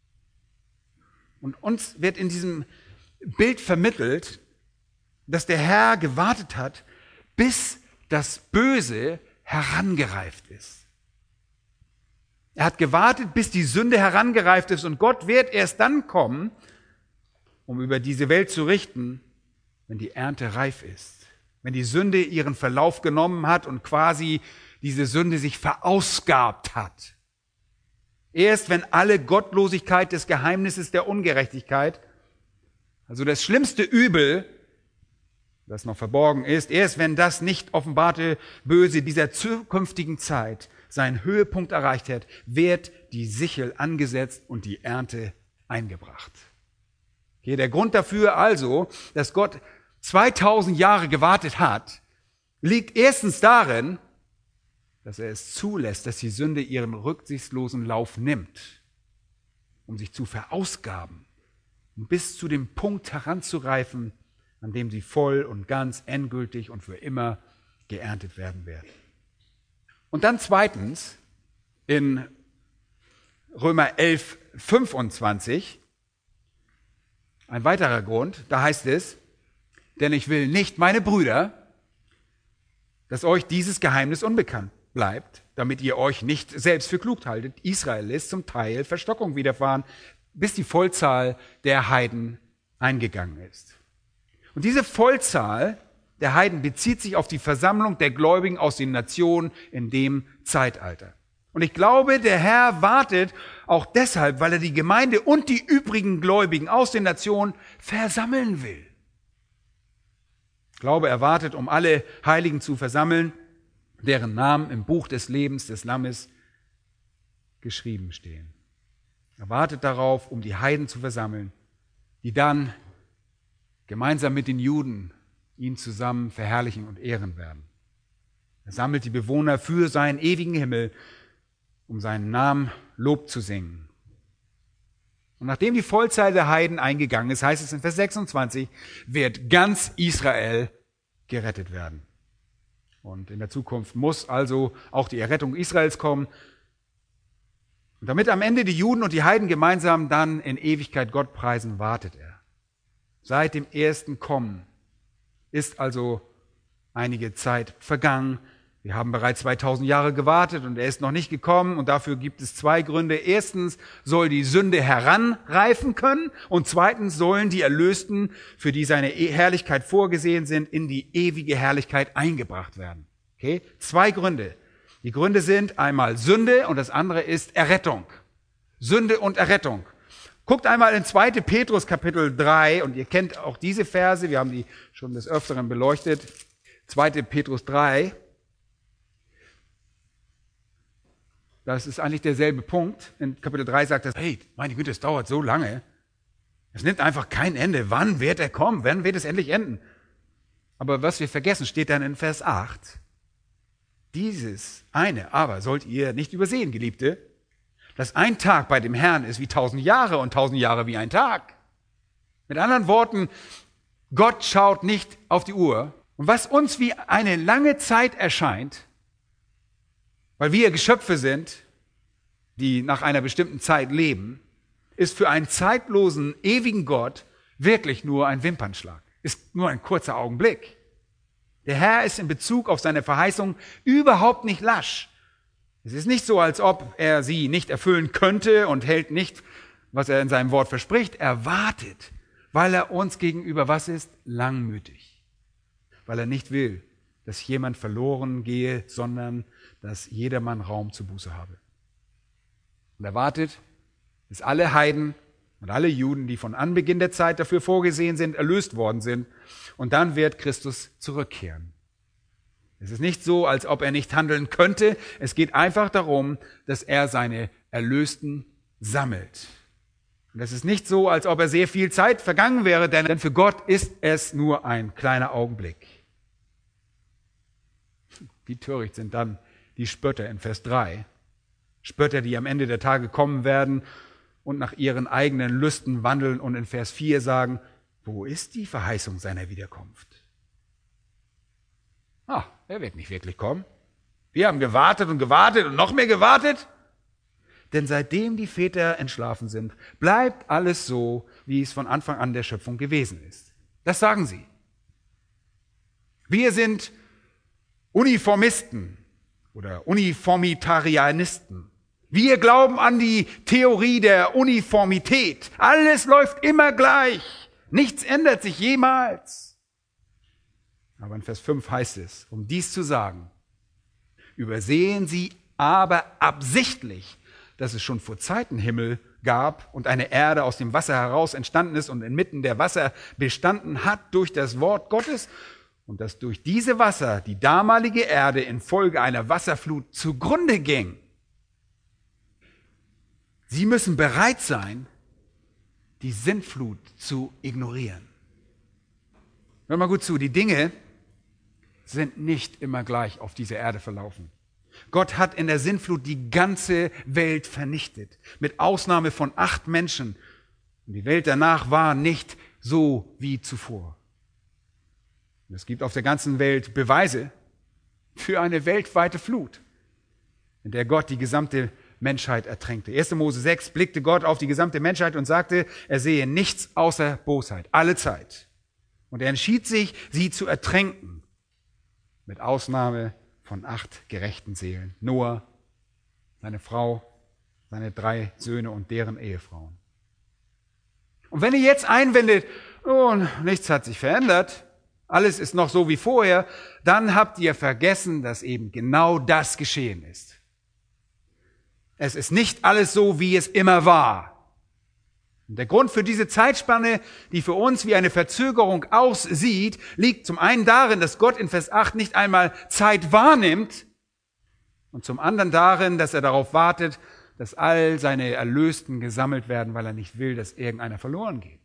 Und uns wird in diesem Bild vermittelt, dass der Herr gewartet hat, bis das Böse herangereift ist. Er hat gewartet, bis die Sünde herangereift ist und Gott wird erst dann kommen, um über diese Welt zu richten, wenn die Ernte reif ist. Wenn die Sünde ihren Verlauf genommen hat und quasi diese Sünde sich verausgabt hat. Erst wenn alle Gottlosigkeit des Geheimnisses der Ungerechtigkeit, also das schlimmste Übel, das noch verborgen ist, erst wenn das nicht offenbarte Böse dieser zukünftigen Zeit seinen Höhepunkt erreicht hat, wird die Sichel angesetzt und die Ernte eingebracht. Okay, der Grund dafür also, dass Gott 2000 Jahre gewartet hat, liegt erstens darin, dass er es zulässt, dass die Sünde ihren rücksichtslosen Lauf nimmt, um sich zu verausgaben und bis zu dem Punkt heranzureifen, an dem sie voll und ganz endgültig und für immer geerntet werden werden. Und dann zweitens, in Römer 11, 25, ein weiterer Grund, da heißt es, denn ich will nicht, meine Brüder, dass euch dieses Geheimnis unbekannt bleibt, damit ihr euch nicht selbst für klug haltet. Israel ist zum Teil Verstockung widerfahren, bis die Vollzahl der Heiden eingegangen ist. Und diese Vollzahl der Heiden bezieht sich auf die Versammlung der Gläubigen aus den Nationen in dem Zeitalter. Und ich glaube, der Herr wartet auch deshalb, weil er die Gemeinde und die übrigen Gläubigen aus den Nationen versammeln will. Ich glaube, er wartet, um alle Heiligen zu versammeln, deren Namen im Buch des Lebens des Lammes geschrieben stehen. Er wartet darauf, um die Heiden zu versammeln, die dann gemeinsam mit den Juden ihn zusammen verherrlichen und ehren werden. Er sammelt die Bewohner für seinen ewigen Himmel, um seinen Namen Lob zu singen. Und nachdem die Vollzahl der Heiden eingegangen ist, heißt es in Vers 26, wird ganz Israel gerettet werden. Und in der Zukunft muss also auch die Errettung Israels kommen. Und damit am Ende die Juden und die Heiden gemeinsam dann in Ewigkeit Gott preisen, wartet er. Seit dem ersten Kommen ist also einige Zeit vergangen. Wir haben bereits 2000 Jahre gewartet und er ist noch nicht gekommen und dafür gibt es zwei Gründe. Erstens soll die Sünde heranreifen können und zweitens sollen die Erlösten, für die seine Herrlichkeit vorgesehen sind, in die ewige Herrlichkeit eingebracht werden. Okay? Zwei Gründe. Die Gründe sind einmal Sünde und das andere ist Errettung. Sünde und Errettung. Guckt einmal in 2. Petrus Kapitel 3 und ihr kennt auch diese Verse, wir haben die schon des Öfteren beleuchtet. 2. Petrus 3. Das ist eigentlich derselbe Punkt. In Kapitel 3 sagt er, hey, meine Güte, es dauert so lange. Es nimmt einfach kein Ende. Wann wird er kommen? Wann wird es endlich enden? Aber was wir vergessen, steht dann in Vers 8. Dieses eine aber sollt ihr nicht übersehen, Geliebte, dass ein Tag bei dem Herrn ist wie 1000 Jahre und 1000 Jahre wie ein Tag. Mit anderen Worten, Gott schaut nicht auf die Uhr. Und was uns wie eine lange Zeit erscheint, weil wir Geschöpfe sind, die nach einer bestimmten Zeit leben, ist für einen zeitlosen, ewigen Gott wirklich nur ein Wimpernschlag. Ist nur ein kurzer Augenblick. Der Herr ist in Bezug auf seine Verheißung überhaupt nicht lasch. Es ist nicht so, als ob er sie nicht erfüllen könnte und hält nicht, was er in seinem Wort verspricht. Er wartet, weil er uns gegenüber was ist? Langmütig. Weil er nicht will, dass jemand verloren gehe, sondern dass jedermann Raum zur Buße habe. Und er wartet, bis alle Heiden und alle Juden, die von Anbeginn der Zeit dafür vorgesehen sind, erlöst worden sind. Und dann wird Christus zurückkehren. Es ist nicht so, als ob er nicht handeln könnte. Es geht einfach darum, dass er seine Erlösten sammelt. Und es ist nicht so, als ob er sehr viel Zeit vergangen wäre, denn für Gott ist es nur ein kleiner Augenblick. Wie töricht sind dann die Spötter in Vers 3. Spötter, die am Ende der Tage kommen werden und nach ihren eigenen Lüsten wandeln und in Vers 4 sagen, wo ist die Verheißung seiner Wiederkunft? Er wird nicht wirklich kommen. Wir haben gewartet und noch mehr gewartet. Denn seitdem die Väter entschlafen sind, bleibt alles so, wie es von Anfang an der Schöpfung gewesen ist. Das sagen sie. Wir sind Uniformisten oder Uniformitarianisten. Wir glauben an die Theorie der Uniformität. Alles läuft immer gleich. Nichts ändert sich jemals. Aber in Vers 5 heißt es, um dies zu sagen, übersehen sie aber absichtlich, dass es schon vor Zeiten Himmel gab und eine Erde aus dem Wasser heraus entstanden ist und inmitten der Wasser bestanden hat durch das Wort Gottes und dass durch diese Wasser die damalige Erde infolge einer Wasserflut zugrunde ging. Sie müssen bereit sein, die Sintflut zu ignorieren. Hör mal gut zu, die Dinge sind nicht immer gleich auf dieser Erde verlaufen. Gott hat in der Sintflut die ganze Welt vernichtet, mit Ausnahme von 8 Menschen. Und die Welt danach war nicht so wie zuvor. Und es gibt auf der ganzen Welt Beweise für eine weltweite Flut, in der Gott die gesamte Menschheit ertränkte. 1. Mose 6 blickte Gott auf die gesamte Menschheit und sagte, er sehe nichts außer Bosheit, alle Zeit. Und er entschied sich, sie zu ertränken, mit Ausnahme von 8 gerechten Seelen. Noah, seine Frau, seine 3 Söhne und deren Ehefrauen. Und wenn ihr jetzt einwendet, nichts hat sich verändert, alles ist noch so wie vorher, dann habt ihr vergessen, dass eben genau das geschehen ist. Es ist nicht alles so, wie es immer war. Und der Grund für diese Zeitspanne, die für uns wie eine Verzögerung aussieht, liegt zum einen darin, dass Gott in Vers 8 nicht einmal Zeit wahrnimmt und zum anderen darin, dass er darauf wartet, dass all seine Erlösten gesammelt werden, weil er nicht will, dass irgendeiner verloren geht.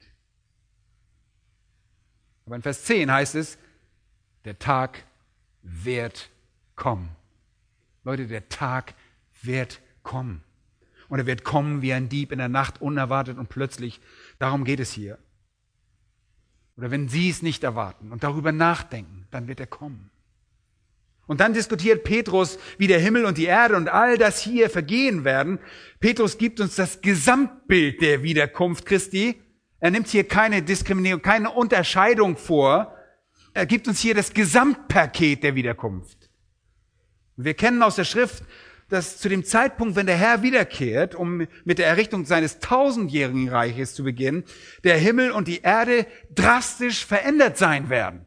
Aber in Vers 10 heißt es, der Tag wird kommen. Leute, der Tag wird kommen. Und er wird kommen wie ein Dieb in der Nacht, unerwartet und plötzlich. Darum geht es hier. Oder wenn Sie es nicht erwarten und darüber nachdenken, dann wird er kommen. Und dann diskutiert Petrus, wie der Himmel und die Erde und all das hier vergehen werden. Petrus gibt uns das Gesamtbild der Wiederkunft Christi. Er nimmt hier keine Diskriminierung, keine Unterscheidung vor. Er gibt uns hier das Gesamtpaket der Wiederkunft. Wir kennen aus der Schrift, dass zu dem Zeitpunkt, wenn der Herr wiederkehrt, um mit der Errichtung seines 1000-jährigen Reiches zu beginnen, der Himmel und die Erde drastisch verändert sein werden.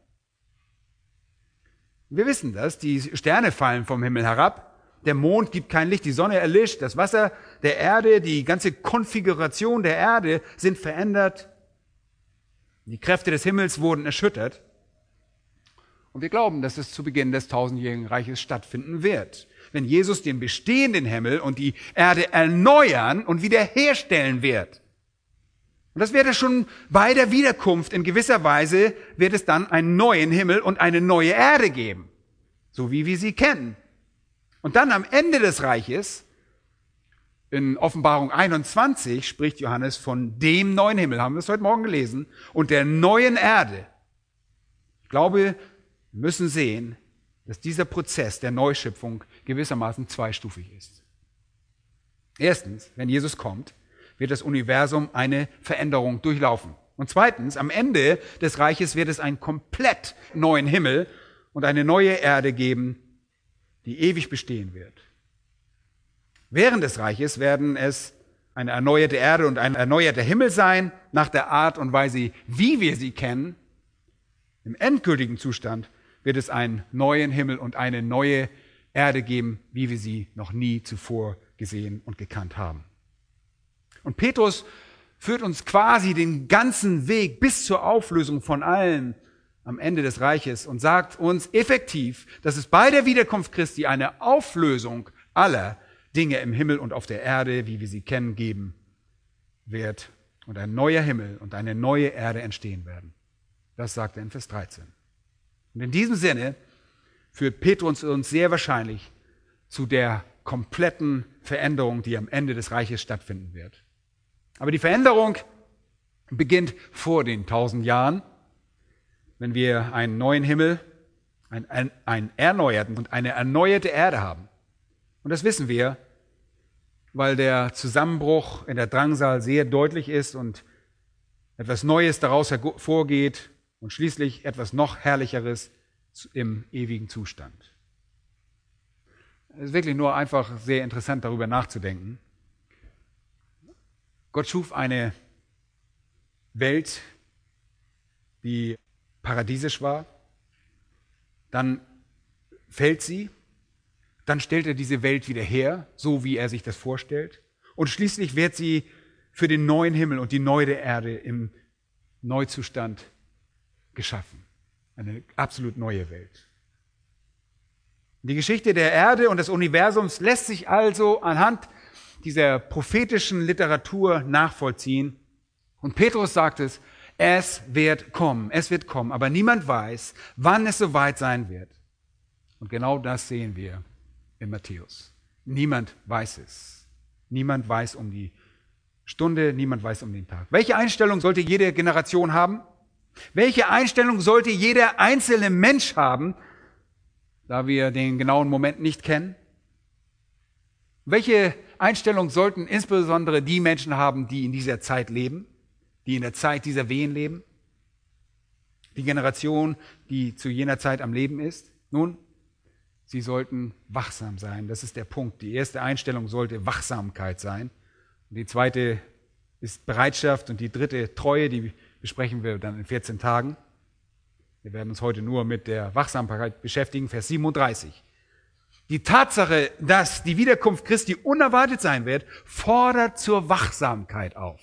Wir wissen das, die Sterne fallen vom Himmel herab, der Mond gibt kein Licht, die Sonne erlischt, das Wasser der Erde, die ganze Konfiguration der Erde sind verändert. Die Kräfte des Himmels wurden erschüttert. Und wir glauben, dass es zu Beginn des 1000-jährigen Reiches stattfinden wird, wenn Jesus den bestehenden Himmel und die Erde erneuern und wiederherstellen wird. Und das wird er schon bei der Wiederkunft. In gewisser Weise wird es dann einen neuen Himmel und eine neue Erde geben, so wie wir sie kennen. Und dann am Ende des Reiches, in Offenbarung 21, spricht Johannes von dem neuen Himmel, haben wir es heute Morgen gelesen, und der neuen Erde. Ich glaube, wir müssen sehen, dass dieser Prozess der Neuschöpfung gewissermaßen zweistufig ist. Erstens, wenn Jesus kommt, wird das Universum eine Veränderung durchlaufen. Und zweitens, am Ende des Reiches wird es einen komplett neuen Himmel und eine neue Erde geben, die ewig bestehen wird. Während des Reiches werden es eine erneuerte Erde und ein erneuerter Himmel sein, nach der Art und Weise, wie wir sie kennen. Im endgültigen Zustand wird es einen neuen Himmel und eine neue Erde geben, wie wir sie noch nie zuvor gesehen und gekannt haben. Und Petrus führt uns quasi den ganzen Weg bis zur Auflösung von allem am Ende des Reiches und sagt uns effektiv, dass es bei der Wiederkunft Christi eine Auflösung aller Dinge im Himmel und auf der Erde, wie wir sie kennen, geben wird und ein neuer Himmel und eine neue Erde entstehen werden. Das sagt er in Vers 13. Und in diesem Sinne führt Petrus uns sehr wahrscheinlich zu der kompletten Veränderung, die am Ende des Reiches stattfinden wird. Aber die Veränderung beginnt vor den 1000 Jahren, wenn wir einen neuen Himmel, einen erneuerten und eine erneuerte Erde haben. Und das wissen wir, weil der Zusammenbruch in der Drangsal sehr deutlich ist und etwas Neues daraus hervorgeht und schließlich etwas noch Herrlicheres im ewigen Zustand. Es ist wirklich nur einfach sehr interessant, darüber nachzudenken. Gott schuf eine Welt, die paradiesisch war, dann fällt sie, dann stellt er diese Welt wieder her, so wie er sich das vorstellt, und schließlich wird sie für den neuen Himmel und die neue Erde im Neuzustand geschaffen. Eine absolut neue Welt. Die Geschichte der Erde und des Universums lässt sich also anhand dieser prophetischen Literatur nachvollziehen. Und Petrus sagt es wird kommen, aber niemand weiß, wann es soweit sein wird. Und genau das sehen wir in Matthäus. Niemand weiß es. Niemand weiß um die Stunde, niemand weiß um den Tag. Welche Einstellung sollte jede Generation haben? Welche Einstellung sollte jeder einzelne Mensch haben, da wir den genauen Moment nicht kennen? Welche Einstellung sollten insbesondere die Menschen haben, die in dieser Zeit leben, die in der Zeit dieser Wehen leben? Die Generation, die zu jener Zeit am Leben ist? Nun, sie sollten wachsam sein. Das ist der Punkt. Die erste Einstellung sollte Wachsamkeit sein. Und die zweite ist Bereitschaft und die dritte Treue, die besprechen wir dann in 14 Tagen. Wir werden uns heute nur mit der Wachsamkeit beschäftigen, Vers 37. Die Tatsache, dass die Wiederkunft Christi unerwartet sein wird, fordert zur Wachsamkeit auf.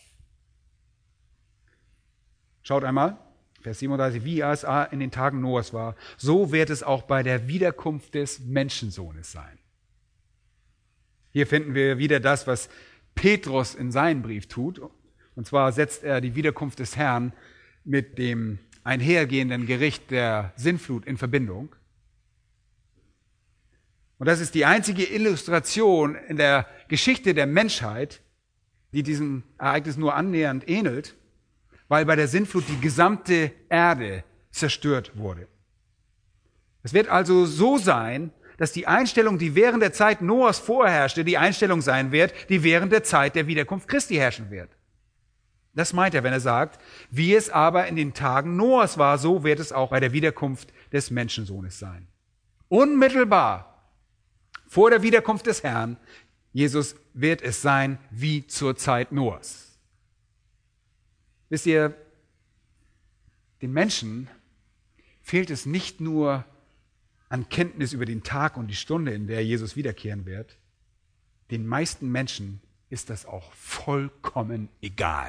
Schaut einmal, Vers 37, wie es in den Tagen Noahs war, so wird es auch bei der Wiederkunft des Menschensohnes sein. Hier finden wir wieder das, was Petrus in seinem Brief tut. Und zwar setzt er die Wiederkunft des Herrn mit dem einhergehenden Gericht der Sintflut in Verbindung. Und das ist die einzige Illustration in der Geschichte der Menschheit, die diesem Ereignis nur annähernd ähnelt, weil bei der Sintflut die gesamte Erde zerstört wurde. Es wird also so sein, dass die Einstellung, die während der Zeit Noahs vorherrschte, die Einstellung sein wird, die während der Zeit der Wiederkunft Christi herrschen wird. Das meint er, wenn er sagt, wie es aber in den Tagen Noahs war, so wird es auch bei der Wiederkunft des Menschensohnes sein. Unmittelbar vor der Wiederkunft des Herrn, Jesus, wird es sein wie zur Zeit Noahs. Wisst ihr, den Menschen fehlt es nicht nur an Kenntnis über den Tag und die Stunde, in der Jesus wiederkehren wird. Den meisten Menschen ist das auch vollkommen egal.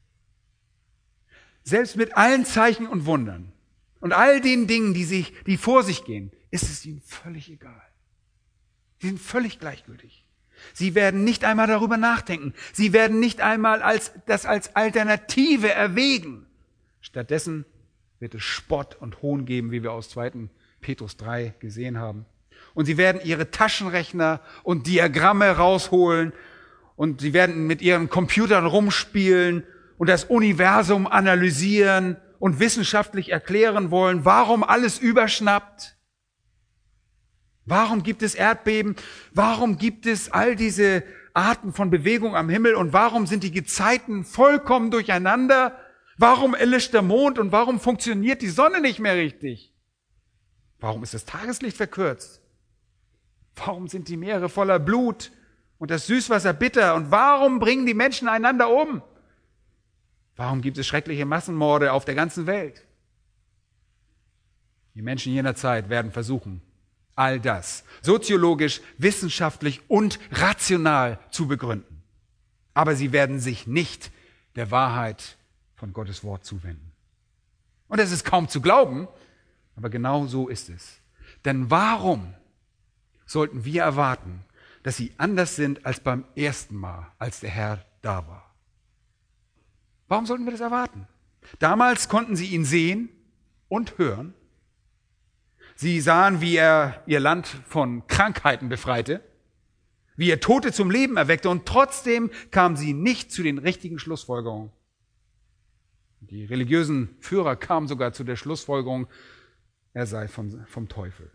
Selbst mit allen Zeichen und Wundern und all den Dingen, die vor sich gehen, ist es ihnen völlig egal. Sie sind völlig gleichgültig. Sie werden nicht einmal darüber nachdenken. Sie werden nicht einmal das als Alternative erwägen. Stattdessen wird es Spott und Hohn geben, wie wir aus 2. Petrus 3 gesehen haben. Und sie werden ihre Taschenrechner und Diagramme rausholen und sie werden mit ihren Computern rumspielen und das Universum analysieren und wissenschaftlich erklären wollen, warum alles überschnappt. Warum gibt es Erdbeben? Warum gibt es all diese Arten von Bewegung am Himmel? Und warum sind die Gezeiten vollkommen durcheinander? Warum erlischt der Mond und warum funktioniert die Sonne nicht mehr richtig? Warum ist das Tageslicht verkürzt? Warum sind die Meere voller Blut und das Süßwasser bitter? Und warum bringen die Menschen einander um? Warum gibt es schreckliche Massenmorde auf der ganzen Welt? Die Menschen jener Zeit werden versuchen, all das soziologisch, wissenschaftlich und rational zu begründen. Aber sie werden sich nicht der Wahrheit von Gottes Wort zuwenden. Und es ist kaum zu glauben, aber genau so ist es. Denn warum sollten wir erwarten, dass sie anders sind als beim ersten Mal, als der Herr da war? Warum sollten wir das erwarten? Damals konnten sie ihn sehen und hören. Sie sahen, wie er ihr Land von Krankheiten befreite, wie er Tote zum Leben erweckte, und trotzdem kamen sie nicht zu den richtigen Schlussfolgerungen. Die religiösen Führer kamen sogar zu der Schlussfolgerung, er sei vom Teufel.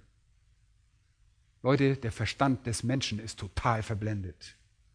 Leute, der Verstand des Menschen ist total verblendet.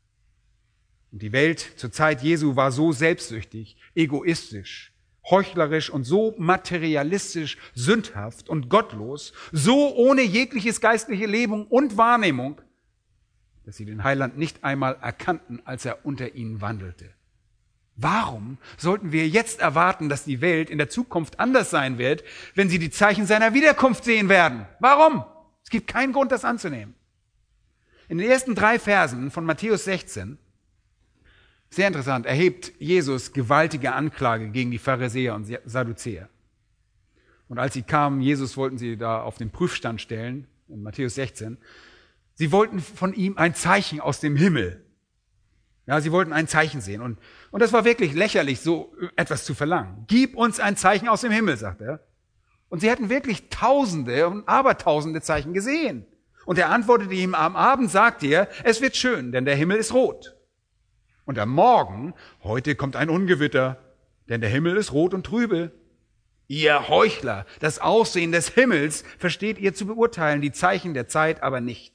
Und die Welt zur Zeit Jesu war so selbstsüchtig, egoistisch, heuchlerisch und so materialistisch, sündhaft und gottlos, so ohne jegliches geistliche Leben und Wahrnehmung, dass sie den Heiland nicht einmal erkannten, als er unter ihnen wandelte. Warum sollten wir jetzt erwarten, dass die Welt in der Zukunft anders sein wird, wenn sie die Zeichen seiner Wiederkunft sehen werden? Warum? Es gibt keinen Grund, das anzunehmen. In den ersten 3 Versen von Matthäus 16, sehr interessant, erhebt Jesus gewaltige Anklage gegen die Pharisäer und Sadduzäer. Und als sie kamen, Jesus wollten sie da auf den Prüfstand stellen, in Matthäus 16, sie wollten von ihm ein Zeichen aus dem Himmel. Ja, sie wollten ein Zeichen sehen. Und das war wirklich lächerlich, so etwas zu verlangen. Gib uns ein Zeichen aus dem Himmel, sagt er. Und sie hätten wirklich Tausende und Abertausende Zeichen gesehen. Und er antwortete ihm, am Abend sagt er, es wird schön, denn der Himmel ist rot. Und am Morgen, heute kommt ein Ungewitter, denn der Himmel ist rot und trübe. Ihr Heuchler, das Aussehen des Himmels versteht ihr zu beurteilen, die Zeichen der Zeit aber nicht.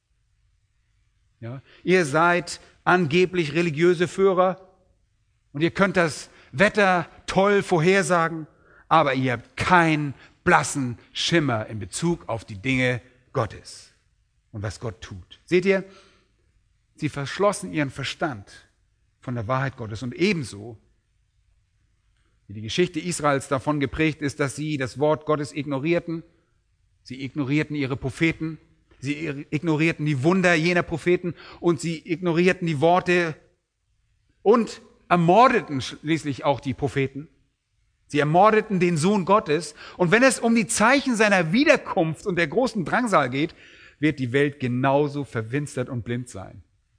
Ja, ihr seid angeblich religiöse Führer und ihr könnt das Wetter toll vorhersagen, aber ihr habt keinen blassen Schimmer in Bezug auf die Dinge Gottes und was Gott tut. Seht ihr, sie verschlossen ihren Verstand von der Wahrheit Gottes und ebenso, wie die Geschichte Israels davon geprägt ist, dass sie das Wort Gottes ignorierten, sie ignorierten ihre Propheten, sie ignorierten die Wunder jener Propheten und sie ignorierten die Worte und ermordeten schließlich auch die Propheten. Sie ermordeten den Sohn Gottes. Und wenn es um die Zeichen seiner Wiederkunft und der großen Drangsal geht, wird die Welt genauso verfinstert und blind sein.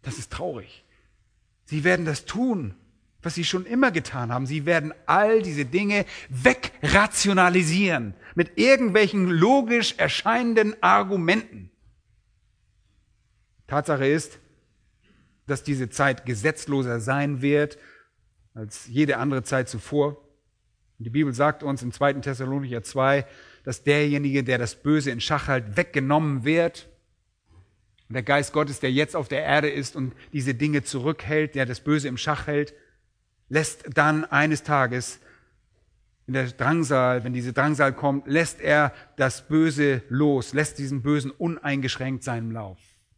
Das ist traurig. Sie werden das tun, was sie schon immer getan haben. Sie werden all diese Dinge wegrationalisieren mit irgendwelchen logisch erscheinenden Argumenten. Tatsache ist, dass diese Zeit gesetzloser sein wird als jede andere Zeit zuvor. Und die Bibel sagt uns im 2. Thessalonicher 2, dass derjenige, der das Böse in Schach hält, weggenommen wird. Und der Geist Gottes, der jetzt auf der Erde ist und diese Dinge zurückhält, der das Böse im Schach hält, lässt dann eines Tages in der Drangsal, wenn diese Drangsal kommt, lässt er das Böse los, lässt diesen Bösen uneingeschränkt seinen Lauf.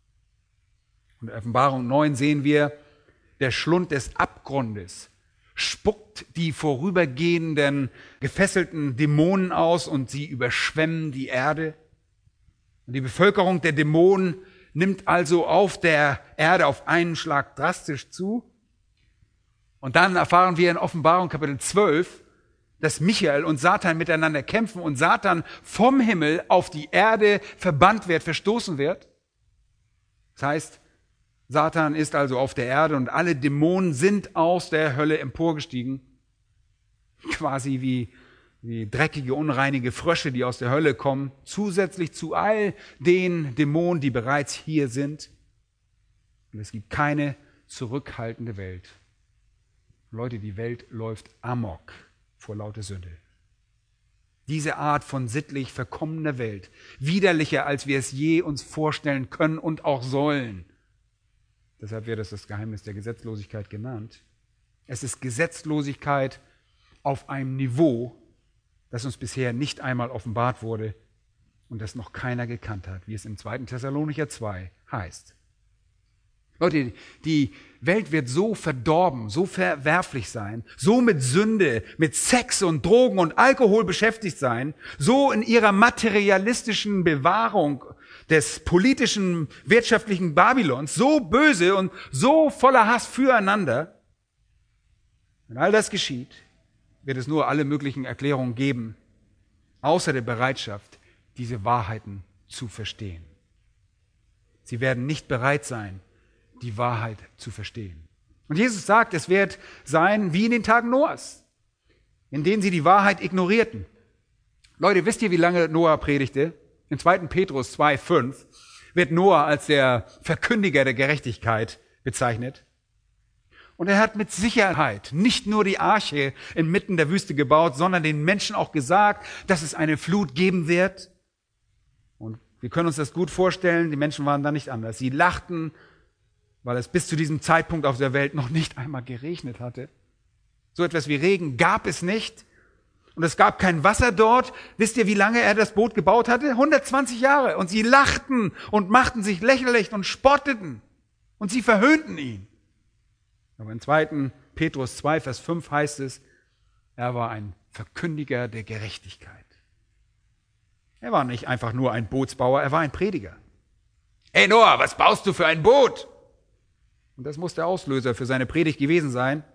Und in Offenbarung 9 sehen wir, der Schlund des Abgrundes spuckt die vorübergehenden gefesselten Dämonen aus und sie überschwemmen die Erde. Und die Bevölkerung der Dämonen nimmt also auf der Erde auf einen Schlag drastisch zu. Und dann erfahren wir in Offenbarung Kapitel 12, dass Michael und Satan miteinander kämpfen und Satan vom Himmel auf die Erde verbannt wird, verstoßen wird. Das heißt, Satan ist also auf der Erde und alle Dämonen sind aus der Hölle emporgestiegen. Quasi wie dreckige, unreinige Frösche, die aus der Hölle kommen, zusätzlich zu all den Dämonen, die bereits hier sind. Und es gibt keine zurückhaltende Welt. Leute, die Welt läuft amok vor lauter Sünde. Diese Art von sittlich verkommener Welt, widerlicher, als wir es je uns vorstellen können und auch sollen. Deshalb wird es das Geheimnis der Gesetzlosigkeit genannt. Es ist Gesetzlosigkeit auf einem Niveau, das uns bisher nicht einmal offenbart wurde und das noch keiner gekannt hat, wie es im 2. Thessalonicher 2 heißt. Leute, die Welt wird so verdorben, so verwerflich sein, so mit Sünde, mit Sex und Drogen und Alkohol beschäftigt sein, so in ihrer materialistischen Bewahrung des politischen, wirtschaftlichen Babylons, so böse und so voller Hass füreinander. Wenn all das geschieht, wird es nur alle möglichen Erklärungen geben, außer der Bereitschaft, diese Wahrheiten zu verstehen. Sie werden nicht bereit sein, die Wahrheit zu verstehen. Und Jesus sagt, es wird sein wie in den Tagen Noahs, in denen sie die Wahrheit ignorierten. Leute, wisst ihr, wie lange Noah predigte? In 2. Petrus 2,5 wird Noah als der Verkündiger der Gerechtigkeit bezeichnet. Und er hat mit Sicherheit nicht nur die Arche inmitten der Wüste gebaut, sondern den Menschen auch gesagt, dass es eine Flut geben wird. Und wir können uns das gut vorstellen, die Menschen waren da nicht anders. Sie lachten, weil es bis zu diesem Zeitpunkt auf der Welt noch nicht einmal geregnet hatte. So etwas wie Regen gab es nicht. Und es gab kein Wasser dort. Wisst ihr, wie lange er das Boot gebaut hatte? 120 Jahre. Und sie lachten und machten sich lächerlich und spotteten. Und sie verhöhnten ihn. Aber in 2. Petrus 2, Vers 5 heißt es, er war ein Verkündiger der Gerechtigkeit. Er war nicht einfach nur ein Bootsbauer, er war ein Prediger. Hey Noah, was baust du für ein Boot? Und das muss der Auslöser für seine Predigt gewesen sein.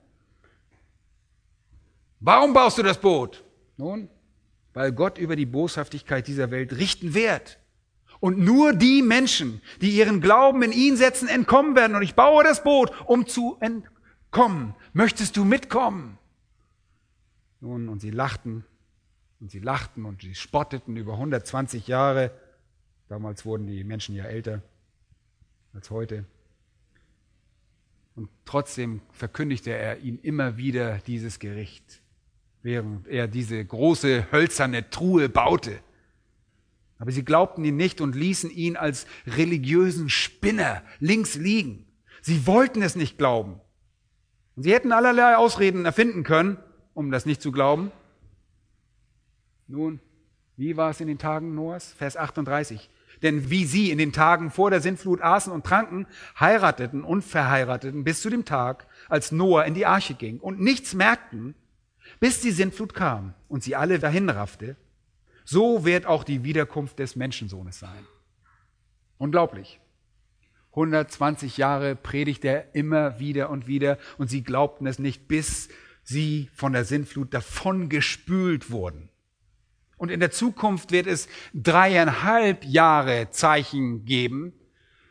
Warum baust du das Boot? Nun, weil Gott über die Boshaftigkeit dieser Welt richten wird. Und nur die Menschen, die ihren Glauben in ihn setzen, entkommen werden. Und ich baue das Boot, um zu entkommen. Möchtest du mitkommen? Nun, und sie lachten und sie spotteten über 120 Jahre. Damals wurden die Menschen ja älter als heute. Und trotzdem verkündigte er ihnen immer wieder dieses Gericht, während er diese große hölzerne Truhe baute. Aber sie glaubten ihn nicht und ließen ihn als religiösen Spinner links liegen. Sie wollten es nicht glauben. Und sie hätten allerlei Ausreden erfinden können, um das nicht zu glauben. Nun, wie war es in den Tagen Noahs? Vers 38. Denn wie sie in den Tagen vor der Sintflut aßen und tranken, heirateten und verheirateten bis zu dem Tag, als Noah in die Arche ging und nichts merkten, bis die Sintflut kam und sie alle dahinraffte, so wird auch die Wiederkunft des Menschensohnes sein. Unglaublich. 120 Jahre predigt er immer wieder und wieder und sie glaubten es nicht, bis sie von der Sintflut davongespült wurden. Und in der Zukunft wird es 3,5 Jahre Zeichen geben.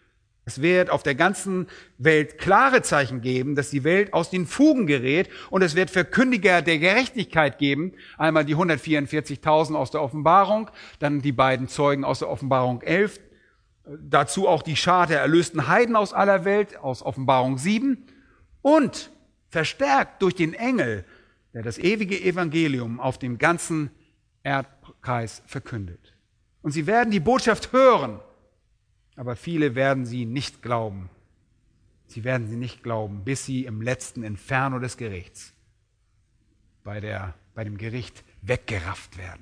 Es wird auf der ganzen Welt klare Zeichen geben, dass die Welt aus den Fugen gerät, und es wird Verkündiger der Gerechtigkeit geben. Einmal die 144.000 aus der Offenbarung, dann die beiden Zeugen aus der Offenbarung 11, dazu auch die Schar der erlösten Heiden aus aller Welt aus Offenbarung 7 und verstärkt durch den Engel, der das ewige Evangelium auf dem ganzen Erdkreis verkündet. Und sie werden die Botschaft hören, aber viele werden sie nicht glauben. Sie werden sie nicht glauben, bis sie im letzten Inferno des Gerichts, bei dem Gericht weggerafft werden.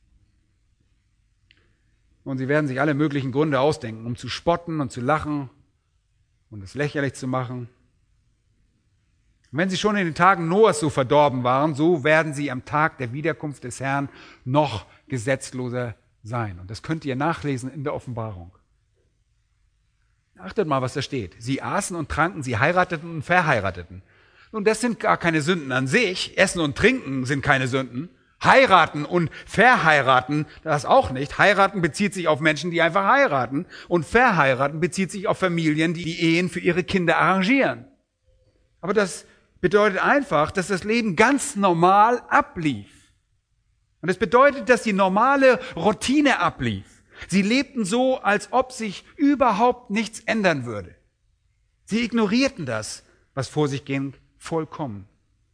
Und sie werden sich alle möglichen Gründe ausdenken, um zu spotten und zu lachen und es lächerlich zu machen. Und wenn sie schon in den Tagen Noahs so verdorben waren, so werden sie am Tag der Wiederkunft des Herrn noch gesetzloser sein. Und das könnt ihr nachlesen in der Offenbarung. Achtet mal, was da steht. Sie aßen und tranken, sie heirateten und verheirateten. Nun, das sind gar keine Sünden an sich. Essen und Trinken sind keine Sünden. Heiraten und verheiraten, das auch nicht. Heiraten bezieht sich auf Menschen, die einfach heiraten. Und verheiraten bezieht sich auf Familien, die Ehen für ihre Kinder arrangieren. Aber das bedeutet einfach, dass das Leben ganz normal ablief. Und es bedeutet, dass die normale Routine ablief. Sie lebten so, als ob sich überhaupt nichts ändern würde. Sie ignorierten das, was vor sich ging, vollkommen.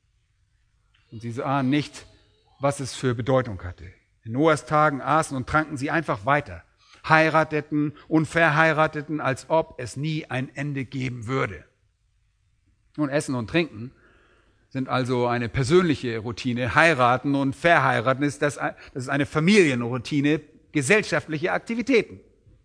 Und sie sahen nicht, was es für Bedeutung hatte. In Noahs Tagen aßen und tranken sie einfach weiter, heirateten und verheirateten, als ob es nie ein Ende geben würde. Nun, Essen und Trinken sind also eine persönliche Routine. Heiraten und verheiraten das ist eine Familienroutine, gesellschaftliche Aktivitäten.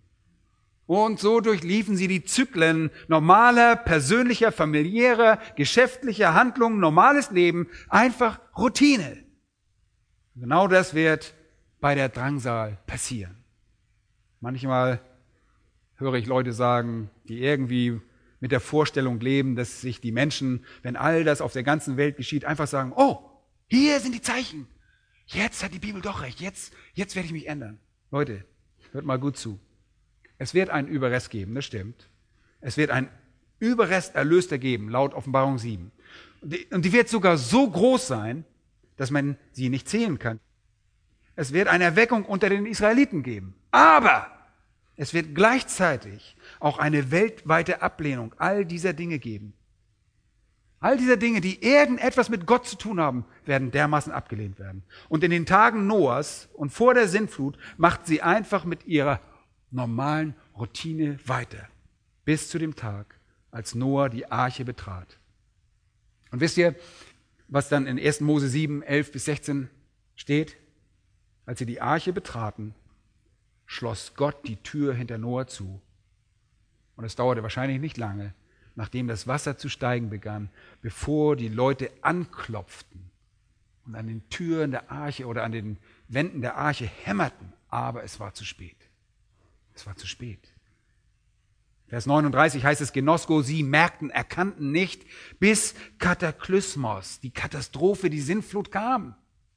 Und so durchliefen sie die Zyklen normaler, persönlicher, familiärer, geschäftlicher Handlungen, normales Leben, einfach Routine. Genau das wird bei der Drangsal passieren. Manchmal höre ich Leute sagen, die irgendwie mit der Vorstellung leben, dass sich die Menschen, wenn all das auf der ganzen Welt geschieht, einfach sagen, oh, hier sind die Zeichen. Jetzt hat die Bibel doch recht. Jetzt werde ich mich ändern. Leute, hört mal gut zu. Es wird einen Überrest geben, das stimmt. Es wird einen Überrest Erlöster geben, laut Offenbarung 7. Und die wird sogar so groß sein, dass man sie nicht zählen kann. Es wird eine Erweckung unter den Israeliten geben. Aber es wird gleichzeitig auch eine weltweite Ablehnung all dieser Dinge geben. All dieser Dinge, die irgendetwas mit Gott zu tun haben, werden dermaßen abgelehnt werden. Und in den Tagen Noahs und vor der Sintflut macht sie einfach mit ihrer normalen Routine weiter. Bis zu dem Tag, als Noah die Arche betrat. Und wisst ihr, was dann in 1. Mose 7, 11 bis 16 steht? Als sie die Arche betraten, schloss Gott die Tür hinter Noah zu. Und es dauerte wahrscheinlich nicht lange, nachdem das Wasser zu steigen begann, bevor die Leute anklopften und an den Türen der Arche oder an den Wänden der Arche hämmerten. Aber es war zu spät. Es war zu spät. Vers 39 heißt es, Genosko, sie merkten, erkannten nicht, bis Kataklysmos, die Katastrophe, die Sintflut kam.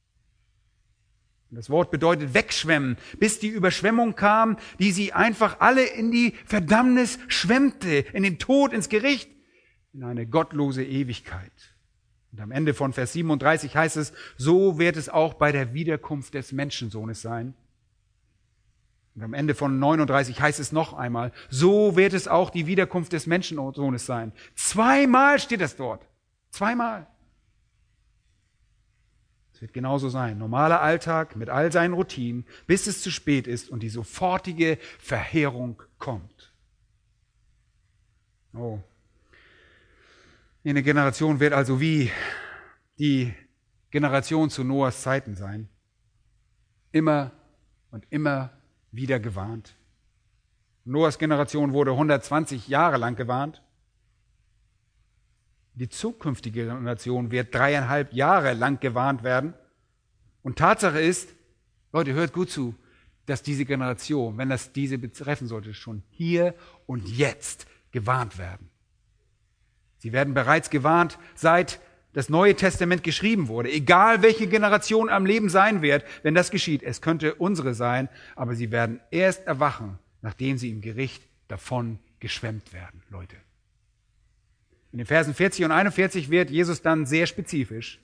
Das Wort bedeutet wegschwemmen, bis die Überschwemmung kam, die sie einfach alle in die Verdammnis schwemmte, in den Tod, ins Gericht, in eine gottlose Ewigkeit. Und am Ende von Vers 37 heißt es, so wird es auch bei der Wiederkunft des Menschensohnes sein. Und am Ende von 39 heißt es noch einmal, so wird es auch die Wiederkunft des Menschensohnes sein. Zweimal steht es dort. Zweimal. Es wird genauso sein. Normaler Alltag mit all seinen Routinen, bis es zu spät ist und die sofortige Verheerung kommt. Oh. Eine Generation wird also wie die Generation zu Noahs Zeiten sein. Immer und immer wieder gewarnt. Noahs Generation wurde 120 Jahre lang gewarnt. Die zukünftige Generation wird 3,5 Jahre lang gewarnt werden. Und Tatsache ist, Leute, hört gut zu, dass diese Generation, wenn das diese betreffen sollte, schon hier und jetzt gewarnt werden. Sie werden bereits gewarnt, seit das Neue Testament geschrieben wurde. Egal, welche Generation am Leben sein wird, wenn das geschieht. Es könnte unsere sein, aber sie werden erst erwachen, nachdem sie im Gericht davon geschwemmt werden, Leute. In den Versen 40 und 41 wird Jesus dann sehr spezifisch.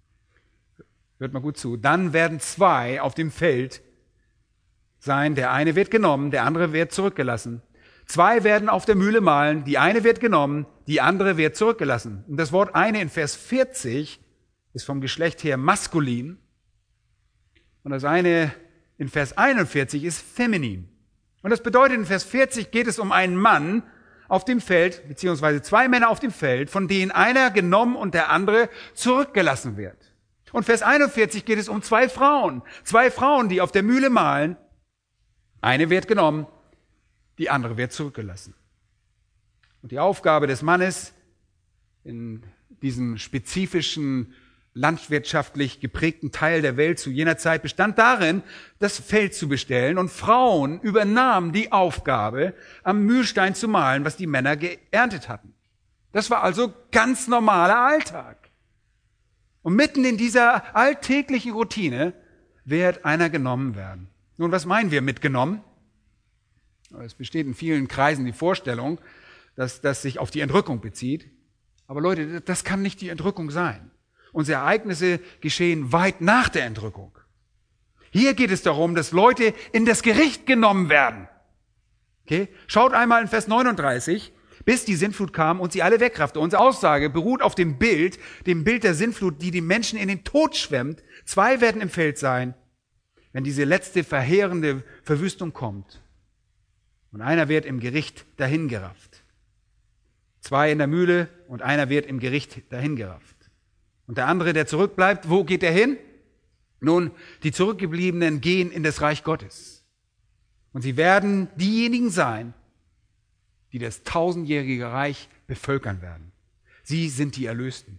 Hört mal gut zu. Dann werden 2 auf dem Feld sein. Der eine wird genommen, der andere wird zurückgelassen. 2 werden auf der Mühle mahlen. Die eine wird genommen, die andere wird zurückgelassen. Und das Wort eine in Vers 40 ist vom Geschlecht her maskulin. Und das eine in Vers 41 ist feminin. Und das bedeutet, in Vers 40 geht es um einen Mann auf dem Feld, beziehungsweise 2 Männer auf dem Feld, von denen einer genommen und der andere zurückgelassen wird. Und Vers 41 geht es um 2 Frauen. 2 Frauen, die auf der Mühle mahlen. Eine wird genommen, die andere wird zurückgelassen. Und die Aufgabe des Mannes in diesem spezifischen, landwirtschaftlich geprägten Teil der Welt zu jener Zeit bestand darin, das Feld zu bestellen. Und Frauen übernahmen die Aufgabe, am Mühlstein zu mahlen, was die Männer geerntet hatten. Das war also ganz normaler Alltag. Und mitten in dieser alltäglichen Routine wird einer genommen werden. Nun, was meinen wir mit genommen? Es besteht in vielen Kreisen die Vorstellung, dass das sich auf die Entrückung bezieht. Aber Leute, das kann nicht die Entrückung sein. Unsere Ereignisse geschehen weit nach der Entrückung. Hier geht es darum, dass Leute in das Gericht genommen werden. Okay? Schaut einmal in Vers 39. Bis die Sintflut kam und sie alle wegraffte. Unsere Aussage beruht auf dem Bild der Sintflut, die die Menschen in den Tod schwemmt. 2 werden im Feld sein, wenn diese letzte verheerende Verwüstung kommt. Und einer wird im Gericht dahingerafft. 2 in der Mühle und einer wird im Gericht dahingerafft. Und der andere, der zurückbleibt, wo geht er hin? Nun, die Zurückgebliebenen gehen in das Reich Gottes. Und sie werden diejenigen sein, die das 1000-jährige Reich bevölkern werden. Sie sind die Erlösten.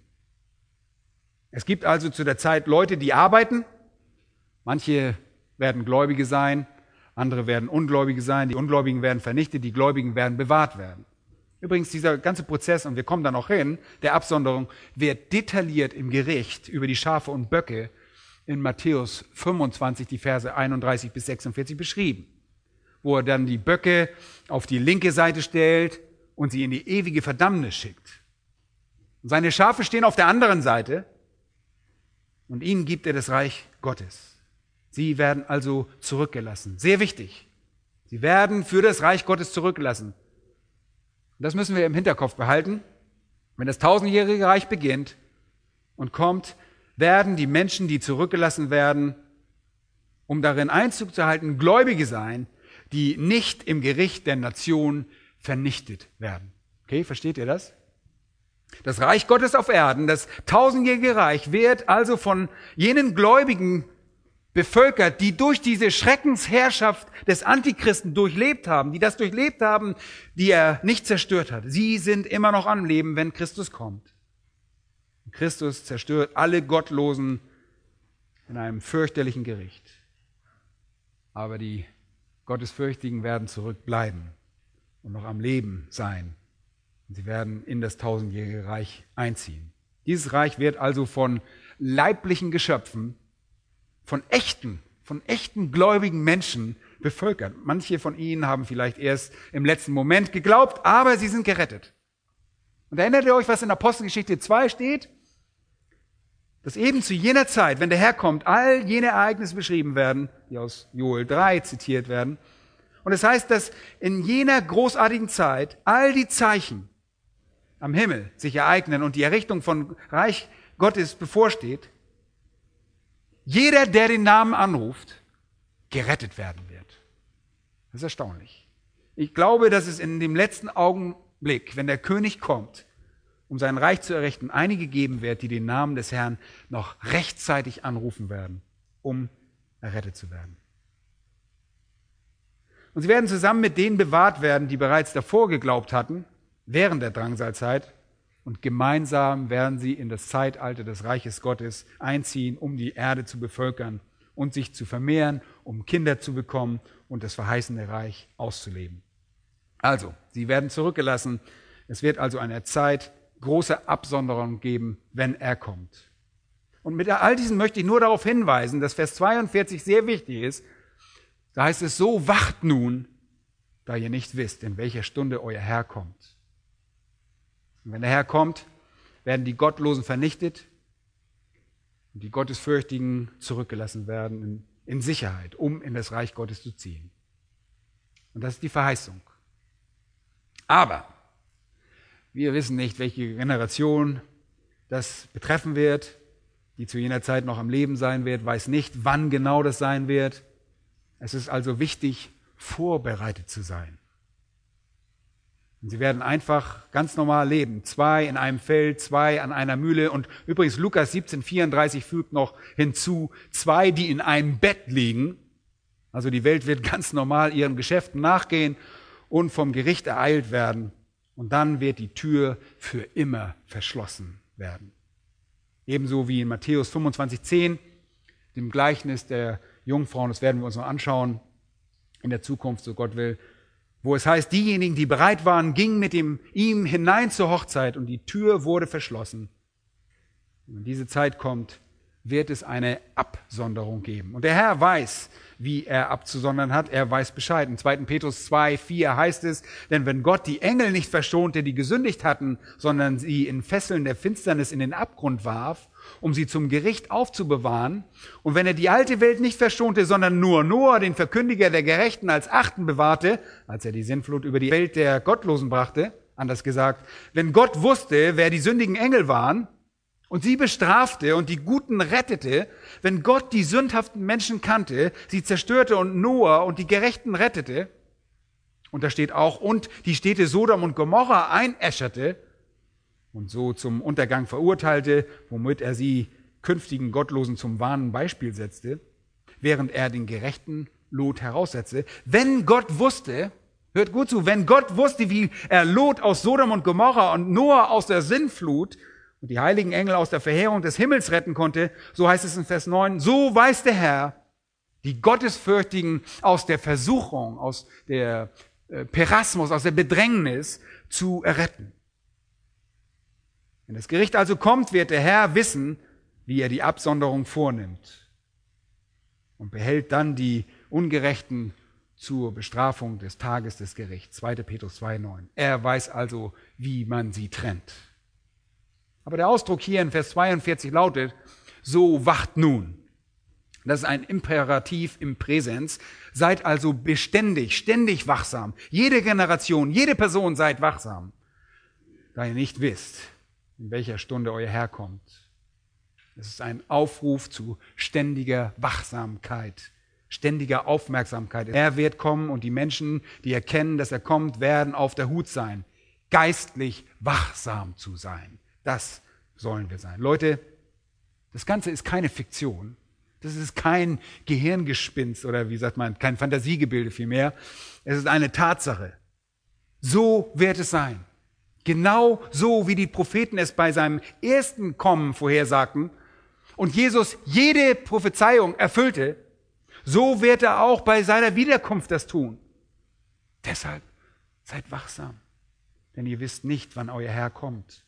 Es gibt also zu der Zeit Leute, die arbeiten. Manche werden Gläubige sein, andere werden Ungläubige sein. Die Ungläubigen werden vernichtet, die Gläubigen werden bewahrt werden. Übrigens, dieser ganze Prozess, und wir kommen da noch hin, der Absonderung, wird detailliert im Gericht über die Schafe und Böcke in Matthäus 25, die Verse 31 bis 46 beschrieben, wo er dann die Böcke auf die linke Seite stellt und sie in die ewige Verdammnis schickt. Und seine Schafe stehen auf der anderen Seite und ihnen gibt er das Reich Gottes. Sie werden also zurückgelassen. Sehr wichtig. Sie werden für das Reich Gottes zurückgelassen. Und das müssen wir im Hinterkopf behalten. Wenn das 1000-jährige Reich beginnt und kommt, werden die Menschen, die zurückgelassen werden, um darin Einzug zu halten, Gläubige sein, die nicht im Gericht der Nation vernichtet werden. Okay, versteht ihr das? Das Reich Gottes auf Erden, das 1000-jährige Reich, wird also von jenen Gläubigen bevölkert, die durch diese Schreckensherrschaft des Antichristen durchlebt haben, die das durchlebt haben, die er nicht zerstört hat. Sie sind immer noch am Leben, wenn Christus kommt. Christus zerstört alle Gottlosen in einem fürchterlichen Gericht. Aber die Gottesfürchtigen werden zurückbleiben und noch am Leben sein. Und sie werden in das 1000-jährige Reich einziehen. Dieses Reich wird also von leiblichen Geschöpfen, von echten gläubigen Menschen bevölkert. Manche von ihnen haben vielleicht erst im letzten Moment geglaubt, aber sie sind gerettet. Und erinnert ihr euch, was in Apostelgeschichte 2 steht? Dass eben zu jener Zeit, wenn der Herr kommt, all jene Ereignisse beschrieben werden, die aus Joel 3 zitiert werden. Und es heißt, dass in jener großartigen Zeit all die Zeichen am Himmel sich ereignen und die Errichtung von Reich Gottes bevorsteht. Jeder, der den Namen anruft, gerettet werden wird. Das ist erstaunlich. Ich glaube, dass es in dem letzten Augenblick, wenn der König kommt, um sein Reich zu errichten, einige geben wird, die den Namen des Herrn noch rechtzeitig anrufen werden, um errettet zu werden. Und sie werden zusammen mit denen bewahrt werden, die bereits davor geglaubt hatten, während der Drangsalzeit. Und gemeinsam werden sie in das Zeitalter des Reiches Gottes einziehen, um die Erde zu bevölkern und sich zu vermehren, um Kinder zu bekommen und das verheißene Reich auszuleben. Also, sie werden zurückgelassen. Es wird also eine Zeit großer Absonderung geben, wenn er kommt. Und mit all diesem möchte ich nur darauf hinweisen, dass Vers 42 sehr wichtig ist. Da heißt es so, wacht nun, da ihr nicht wisst, in welcher Stunde euer Herr kommt. Und wenn der Herr kommt, werden die Gottlosen vernichtet und die Gottesfürchtigen zurückgelassen werden in Sicherheit, um in das Reich Gottes zu ziehen. Und das ist die Verheißung. Aber wir wissen nicht, welche Generation das betreffen wird, die zu jener Zeit noch am Leben sein wird, weiß nicht, wann genau das sein wird. Es ist also wichtig, vorbereitet zu sein. Und sie werden einfach ganz normal leben. 2 in einem Feld, 2 an einer Mühle. Und übrigens Lukas 17,34 fügt noch hinzu, 2, die in einem Bett liegen. Also die Welt wird ganz normal ihren Geschäften nachgehen und vom Gericht ereilt werden. Und dann wird die Tür für immer verschlossen werden. Ebenso wie in Matthäus 25,10, dem Gleichnis der Jungfrauen, das werden wir uns noch anschauen in der Zukunft, so Gott will, wo es heißt, diejenigen, die bereit waren, gingen mit ihm hinein zur Hochzeit und die Tür wurde verschlossen. Und wenn diese Zeit kommt, wird es eine Absonderung geben. Und der Herr weiß, wie er abzusondern hat. Er weiß Bescheid. In 2. Petrus 2,4 heißt es, denn wenn Gott die Engel nicht verschonte, die gesündigt hatten, sondern sie in Fesseln der Finsternis in den Abgrund warf, um sie zum Gericht aufzubewahren, und wenn er die alte Welt nicht verschonte, sondern nur Noah, den Verkündiger der Gerechten, als Achten bewahrte, als er die Sintflut über die Welt der Gottlosen brachte, anders gesagt, wenn Gott wusste, wer die sündigen Engel waren, und sie bestrafte und die Guten rettete, wenn Gott die sündhaften Menschen kannte, sie zerstörte und Noah und die Gerechten rettete, und da steht auch, und die Städte Sodom und Gomorra einäscherte und so zum Untergang verurteilte, womit er sie künftigen Gottlosen zum wahren Beispiel setzte, während er den gerechten Lot heraussetzte. Wenn Gott wusste, hört gut zu, wenn Gott wusste, wie er Lot aus Sodom und Gomorra und Noah aus der Sintflut und die heiligen Engel aus der Verheerung des Himmels retten konnte, so heißt es in Vers 9, so weiß der Herr, die Gottesfürchtigen aus der Versuchung, aus der Perasmus, aus der Bedrängnis zu erretten. Wenn das Gericht also kommt, wird der Herr wissen, wie er die Absonderung vornimmt und behält dann die Ungerechten zur Bestrafung des Tages des Gerichts. 2. Petrus 2,9. Er weiß also, wie man sie trennt. Aber der Ausdruck hier in Vers 42 lautet, so wacht nun. Das ist ein Imperativ im Präsens. Seid also beständig, ständig wachsam. Jede Generation, jede Person seid wachsam, da ihr nicht wisst, in welcher Stunde euer Herr kommt. Es ist ein Aufruf zu ständiger Wachsamkeit, ständiger Aufmerksamkeit. Er wird kommen und die Menschen, die erkennen, dass er kommt, werden auf der Hut sein, geistlich wachsam zu sein. Das sollen wir sein. Leute, das Ganze ist keine Fiktion. Das ist kein Gehirngespinst oder wie sagt man, kein Fantasiegebilde vielmehr. Es ist eine Tatsache. So wird es sein. Genau so, wie die Propheten es bei seinem ersten Kommen vorhersagten und Jesus jede Prophezeiung erfüllte, so wird er auch bei seiner Wiederkunft das tun. Deshalb seid wachsam, denn ihr wisst nicht, wann euer Herr kommt.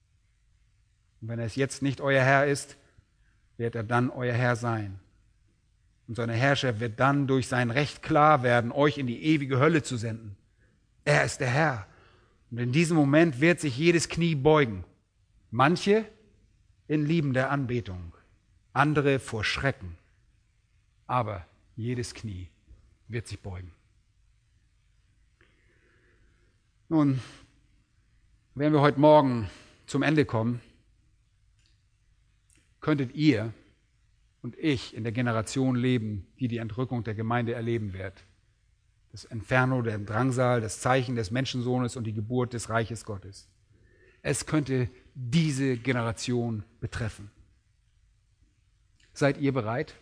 Und wenn es jetzt nicht euer Herr ist, wird er dann euer Herr sein. Und seine Herrschaft wird dann durch sein Recht klar werden, euch in die ewige Hölle zu senden. Er ist der Herr. Und in diesem Moment wird sich jedes Knie beugen. Manche in liebender Anbetung, andere vor Schrecken. Aber jedes Knie wird sich beugen. Nun, wenn wir heute Morgen zum Ende kommen, könntet ihr und ich in der Generation leben, die die Entrückung der Gemeinde erleben wird. Das Inferno, der Drangsal, das Zeichen des Menschensohnes und die Geburt des Reiches Gottes. Es könnte diese Generation betreffen. Seid ihr bereit?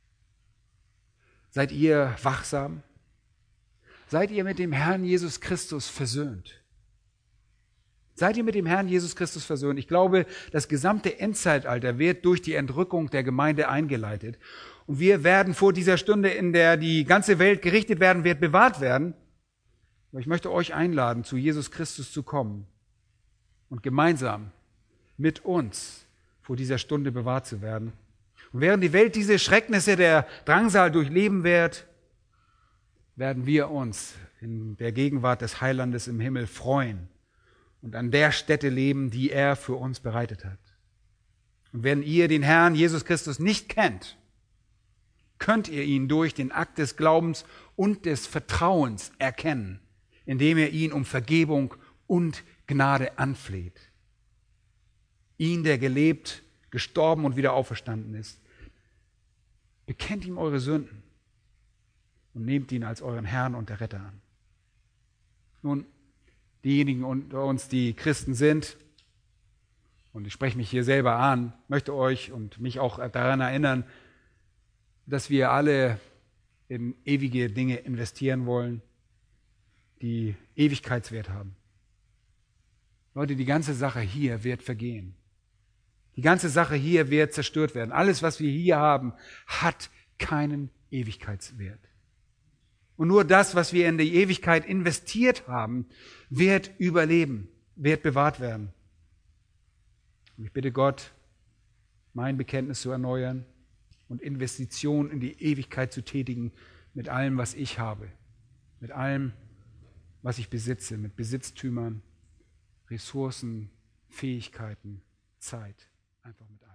Seid ihr wachsam? Seid ihr mit dem Herrn Jesus Christus versöhnt? Seid ihr mit dem Herrn Jesus Christus versöhnt? Ich glaube, das gesamte Endzeitalter wird durch die Entrückung der Gemeinde eingeleitet. Und wir werden vor dieser Stunde, in der die ganze Welt gerichtet werden wird, bewahrt werden. Aber ich möchte euch einladen, zu Jesus Christus zu kommen und gemeinsam mit uns vor dieser Stunde bewahrt zu werden. Und während die Welt diese Schrecknisse der Drangsal durchleben wird, werden wir uns in der Gegenwart des Heilandes im Himmel freuen und an der Stätte leben, die er für uns bereitet hat. Und wenn ihr den Herrn Jesus Christus nicht kennt, könnt ihr ihn durch den Akt des Glaubens und des Vertrauens erkennen, indem ihr ihn um Vergebung und Gnade anfleht. Ihn, der gelebt, gestorben und wieder auferstanden ist. Bekennt ihm eure Sünden und nehmt ihn als euren Herrn und Retter an. Nun, diejenigen unter uns, die Christen sind, und ich spreche mich hier selber an, möchte euch und mich auch daran erinnern, dass wir alle in ewige Dinge investieren wollen, die Ewigkeitswert haben. Leute, die ganze Sache hier wird vergehen. Die ganze Sache hier wird zerstört werden. Alles, was wir hier haben, hat keinen Ewigkeitswert. Und nur das, was wir in die Ewigkeit investiert haben, wird überleben, wird bewahrt werden. Und ich bitte Gott, mein Bekenntnis zu erneuern und Investitionen in die Ewigkeit zu tätigen mit allem, was ich habe, mit allem, was ich besitze, mit Besitztümern, Ressourcen, Fähigkeiten, Zeit, einfach mit allem.